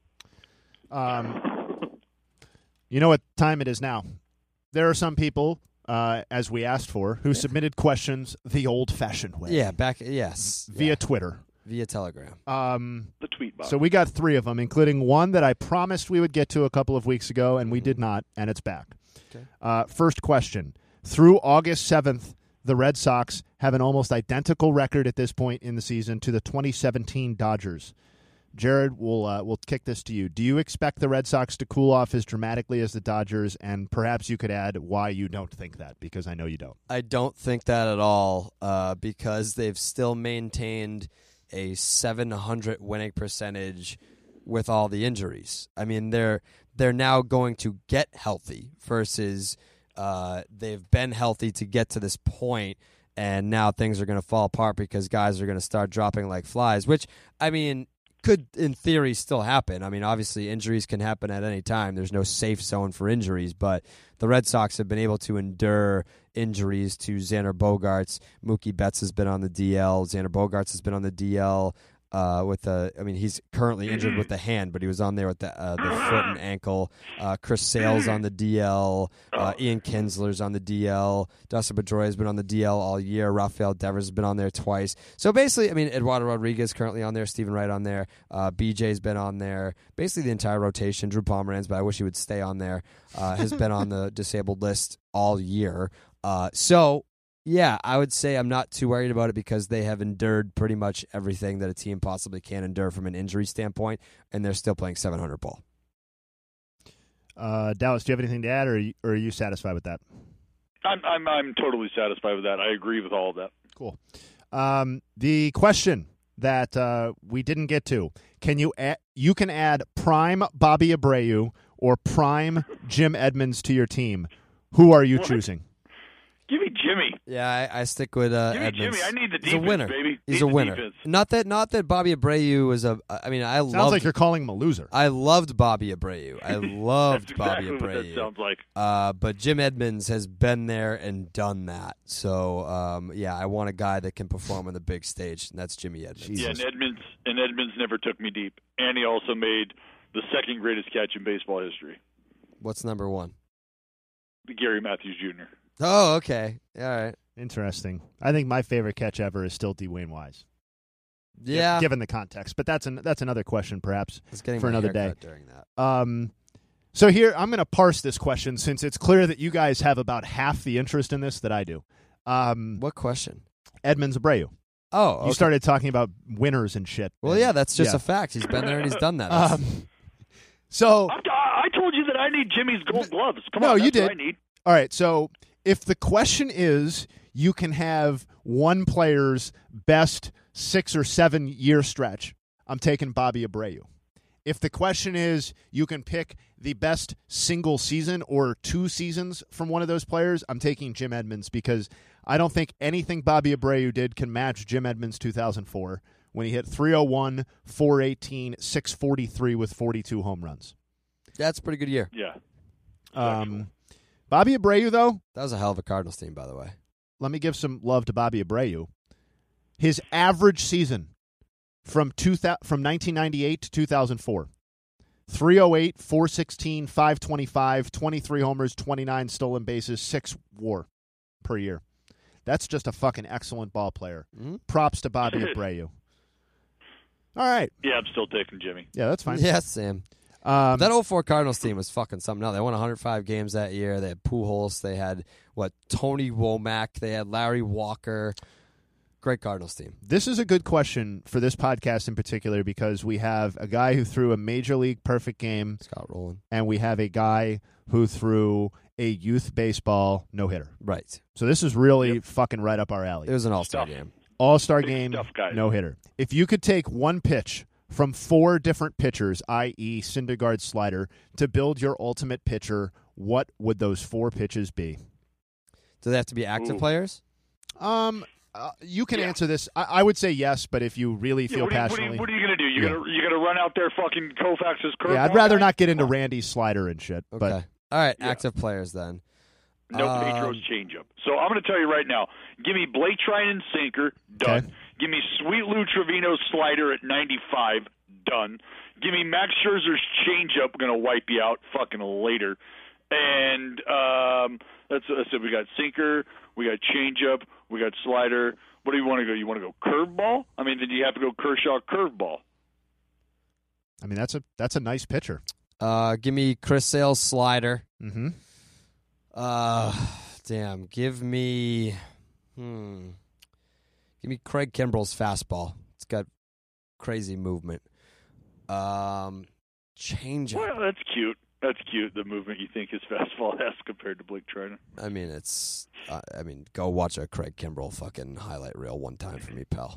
Um, you know what time it is now? There are some people, uh, as we asked for, who submitted questions the old-fashioned way. Yeah, back yes via yeah. Twitter. via Telegram. Um, The tweet box. so we got three of them, including one that I promised we would get to a couple of weeks ago, and we did not, and it's back. Okay. Uh, first question. Through August seventh, the Red Sox have an almost identical record at this point in the season to the twenty seventeen Dodgers. Jared, we'll, uh, we'll kick this to you. Do you expect the Red Sox to cool off as dramatically as the Dodgers? And perhaps you could add why you don't think that, because I know you don't. I don't think that at all uh, because they've still maintained a seven hundred winning percentage with all the injuries. I mean, they're they're now going to get healthy versus uh, they've been healthy to get to this point, and now things are going to fall apart because guys are going to start dropping like flies, which, I mean, could in theory still happen. I mean, obviously injuries can happen at any time. There's no safe zone for injuries, but the Red Sox have been able to endure injuries to Xander Bogaerts. Mookie Betts has been on the D L. Xander Bogaerts has been on the D L uh, with the. I mean, he's currently injured with the hand, but he was on there with the uh, the foot and ankle. Uh, Chris Sale's on the D L. Uh, Ian Kinsler's on the D L. Dustin Pedroia has been on the D L all year. Rafael Devers has been on there twice. So basically, I mean, Eduardo Rodriguez currently on there. Stephen Wright on there. Uh, B J's been on there. Basically, the entire rotation. Drew Pomeranz, but I wish he would stay on there. Uh, has been on the disabled list all year. Uh, so. Yeah, I would say I'm not too worried about it because they have endured pretty much everything that a team possibly can endure from an injury standpoint, and they're still playing seven hundred ball. Uh, Dallas, do you have anything to add, or are you, or are you satisfied with that? I'm I'm I'm totally satisfied with that. I agree with all of that. Cool. Um, the question that uh, we didn't get to: Can you add, you can add prime Bobby Abreu or prime Jim Edmonds to your team? Who are you What? choosing? Give me Jimmy. Yeah, I, I stick with uh, Give me Edmonds. Jimmy. I need the He's a defense, winner. baby. He's Need a the winner. defense. Not that, not that Bobby Abreu was a. I mean, I Sounds loved. like you're calling him a loser. I loved Bobby Abreu. I loved That's Bobby exactly what that Abreu. sounds like. Uh, but Jim Edmonds has been there and done that. So um, yeah, I want a guy that can perform on the big stage, and that's Jimmy Edmonds. Yeah, and Edmonds and Edmonds never took me deep, and he also made the second greatest catch in baseball history, What's number one? Gary Matthews Junior Oh, okay. All right. Interesting. I think my favorite catch ever is still Dwayne Wise. Yeah. Given the context, but that's an, that's another question, perhaps It's getting for my another day. haircut during that. Um, so here I'm going to parse this question since it's clear that you guys have about half the interest in this that I do. Um, what question? Edmonds Abreu. Oh, okay. You started talking about winners and shit. Well, and- yeah, that's just yeah. a fact. He's been there and he's done that. That's- Um, so I, I told you that I need Jimmy's Gold Gloves. Come no, on, you that's did. what I need. All right. So if the question is, you can have one player's best six or seven year stretch, I'm taking Bobby Abreu. If the question is, you can pick the best single season or two seasons from one of those players, I'm taking Jim Edmonds because I don't think anything Bobby Abreu did can match Jim Edmonds two thousand four when he hit three oh one, four eighteen, six forty-three with forty-two home runs. That's a pretty good year. Yeah. Um, Bobby Abreu, though, That was a hell of a Cardinals team, by the way. let me give some love to Bobby Abreu. His average season from two thousand, from nineteen ninety-eight to two thousand four, three oh eight, four sixteen, five twenty-five, twenty-three homers, twenty-nine stolen bases, six WAR per year. That's just a fucking excellent ball player. Mm-hmm. Props to Bobby Abreu. All right. Yeah, I'm still taking Jimmy. Yeah, that's fine. Yeah, Sam. Um, that oh four Cardinals team was fucking something else. They won one hundred five games that year. They had Pujols. They had, what, Tony Womack. They had Larry Walker. Great Cardinals team. This is a good question for this podcast in particular because we have a guy who threw a major league perfect game. Scott Rowland. And we have a guy who threw a youth baseball no-hitter. Right. So this is really yep. fucking right up our alley. It was an all-star game. All-star Big game, stuff, guys. no-hitter. If you could take one pitch from four different pitchers, that is. Syndergaard slider, to build your ultimate pitcher, what would those four pitches be? Do they have to be active Ooh. players? Um, uh, you can Yeah. answer this. I, I would say yes, but if you really Yeah, feel what, are you, what, are passionately, you, what are you going to do? You Yeah. gonna you gonna run out there fucking Koufax's curveball? yeah, I'd rather guy? not get into Randy's slider and shit. Okay. But All right, Yeah. active players then. No Um, Pedro's changeup. So I'm going to tell you right now. Give me Blake Trinan sinker, done. Okay. Give me Sweet Lou Trevino slider at ninety-five, done. Give me Max Scherzer's changeup, going to wipe you out fucking later. And um, that's, that's it. We got sinker, we got changeup, we got slider. What do you want to go? You want to go curveball? I mean, then you have to go Kershaw curveball. I mean, that's a that's a nice pitcher. Uh, give me Chris Sale's slider. Mm-hmm. Uh, damn. Give me, hmm. Give me Craig Kimbrell's fastball. It's got crazy movement. Um, change Well, that's cute. That's cute. The movement you think his fastball has compared to Blake Trinan. I mean, it's. Uh, I mean, go watch a Craig Kimbrell fucking highlight reel one time for me, pal.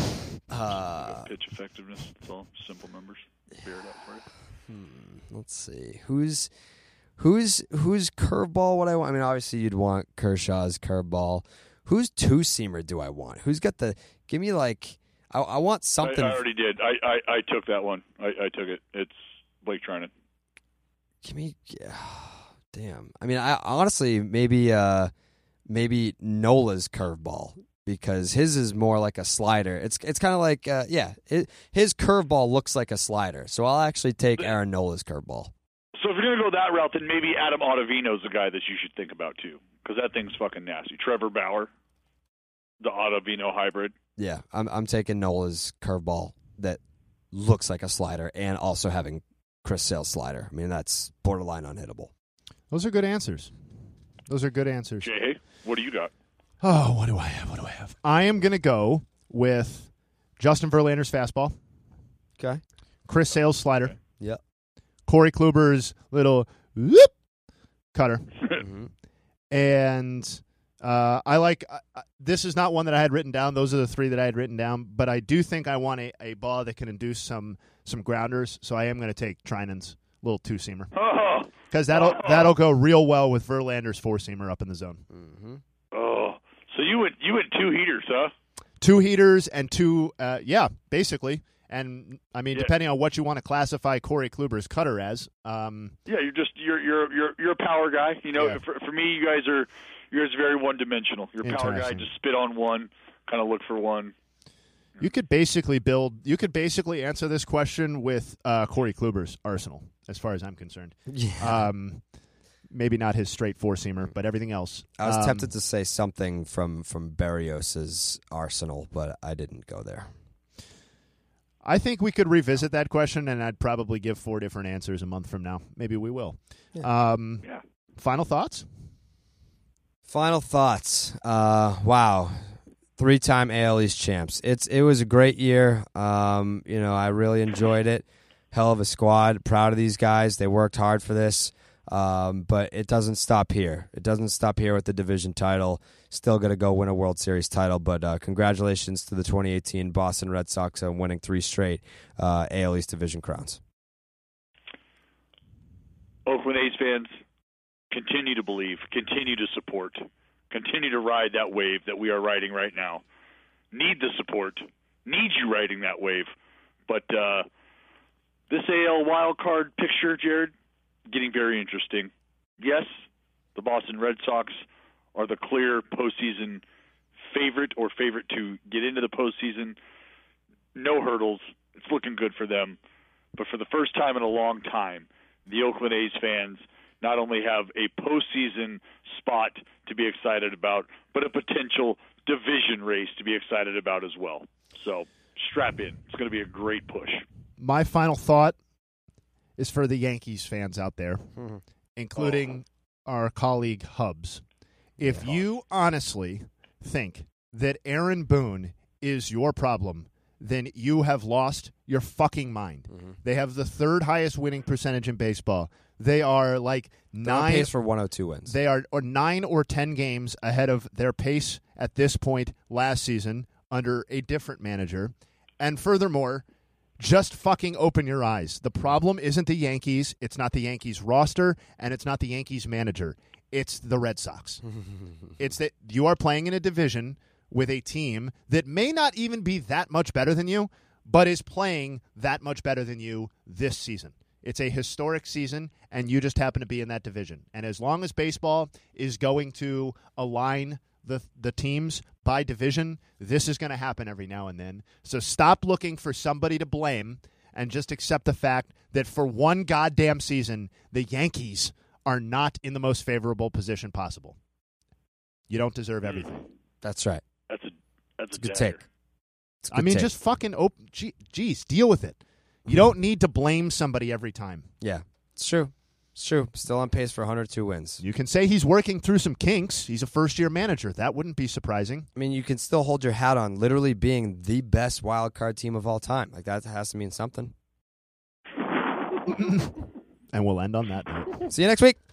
Uh, Pitch effectiveness. It's all simple numbers. Bear it out for you. hmm, let's see. Who's who's who's curveball? What I want? I mean, obviously you'd want Kershaw's curveball. Who's two seamer do I want? Who's got the? Give me like. I, I want something. I, I already did. I, I, I took that one. I, I took it. It's Blake Trinan. Give me, yeah, damn. I mean, I honestly maybe uh, maybe Nola's curveball because his is more like a slider. It's it's kind of like uh, yeah, it, his curveball looks like a slider. So I'll actually take Aaron Nola's curveball. So if you're gonna go that route, then maybe Adam Ottavino's the guy that you should think about too, because that thing's fucking nasty. Trevor Bauer, the Ottavino hybrid. Yeah, I'm I'm taking Nola's curveball that looks like a slider and also having Chris Sale's slider. I mean, that's borderline unhittable. Those are good answers. Those are good answers. Jay, what do you got? Oh, what do I have? What do I have? I am going to go with Justin Verlander's fastball. Okay. Chris Sale's slider. Okay. Yep. Corey Kluber's little whoop cutter. Mm-hmm. And uh, I like uh, this is not one that I had written down. Those are the three that I had written down. But I do think I want a, a ball that can induce some some grounders. So I am going to take Trinan's little two-seamer. Oh. Because that'll, that'll go real well with Verlander's four-seamer up in the zone. Mm-hmm. Oh, so you went you went two heaters, huh? Two heaters and two, uh, yeah, basically. And I mean, Yeah. depending on what you want to classify Corey Kluber's cutter as, um, Yeah, you're just you're you're you're you're a power guy. You know, Yeah. for for me, you guys are you guys are very one dimensional. You're a power guy. Interesting. Just spit on one, kind of look for one. you could basically build. You could basically answer this question with uh, Corey Kluber's arsenal, as far as I'm concerned. Yeah. Um, maybe not his straight four seamer, but everything else. I was Um, tempted to say something from from Berrios's arsenal, but I didn't go there. I think we could revisit that question, and I'd probably give four different answers a month from now. Maybe we will. Yeah. Um, Yeah. Final thoughts? Final thoughts. Uh, wow, three-time A L East champs. It's it was a great year. Um, you know, I really enjoyed it. Hell of a squad. Proud of these guys. They worked hard for this. Um, but it doesn't stop here. It doesn't stop here with the division title. Still going to go win a World Series title. But uh, congratulations to the twenty eighteen Boston Red Sox on winning three straight uh, A L East division crowns. Oakland A's fans, continue to believe, continue to support, continue to ride that wave that we are riding right now. Need the support, need you riding that wave. But uh, this A L wild card picture, Jared, getting very interesting. Yes, the Boston Red Sox are the clear postseason favorite or favorite to get into the postseason. No hurdles. It's looking good for them. But for the first time in a long time, the Oakland A's fans not only have a postseason spot to be excited about, but a potential division race to be excited about as well. So strap in. It's going to be a great push. My final thought is for the Yankees fans out there, Mm-hmm. including our colleague Hubs. If you honestly think that Aaron Boone is your problem, then you have lost your fucking mind. Mm-hmm. They have the third highest winning percentage in baseball. They are like They're on nine pace for one oh two wins. They are or nine or ten games ahead of their pace at this point last season under a different manager. And furthermore, just fucking open your eyes. The problem isn't the Yankees. It's not the Yankees roster, and it's not the Yankees manager. It's the Red Sox. It's that you are playing in a division with a team that may not even be that much better than you, but is playing that much better than you this season. It's a historic season, and you just happen to be in that division. And as long as baseball is going to align the the teams by division, this is going to happen every now and then. So stop looking for somebody to blame and just accept the fact that for one goddamn season, the Yankees are not in the most favorable position possible. You don't deserve everything. That's right. That's a that's It's a a good dagger. take. It's a I good mean, take. just fucking open. Geez, deal with it. You don't need to blame somebody every time. Yeah, it's true. It's true. Still on pace for one hundred two wins. You can say he's working through some kinks. He's a first-year manager. That wouldn't be surprising. I mean, you can still hold your hat on literally being the best wild card team of all time. Like, that has to mean something. And we'll end on that note. See you next week.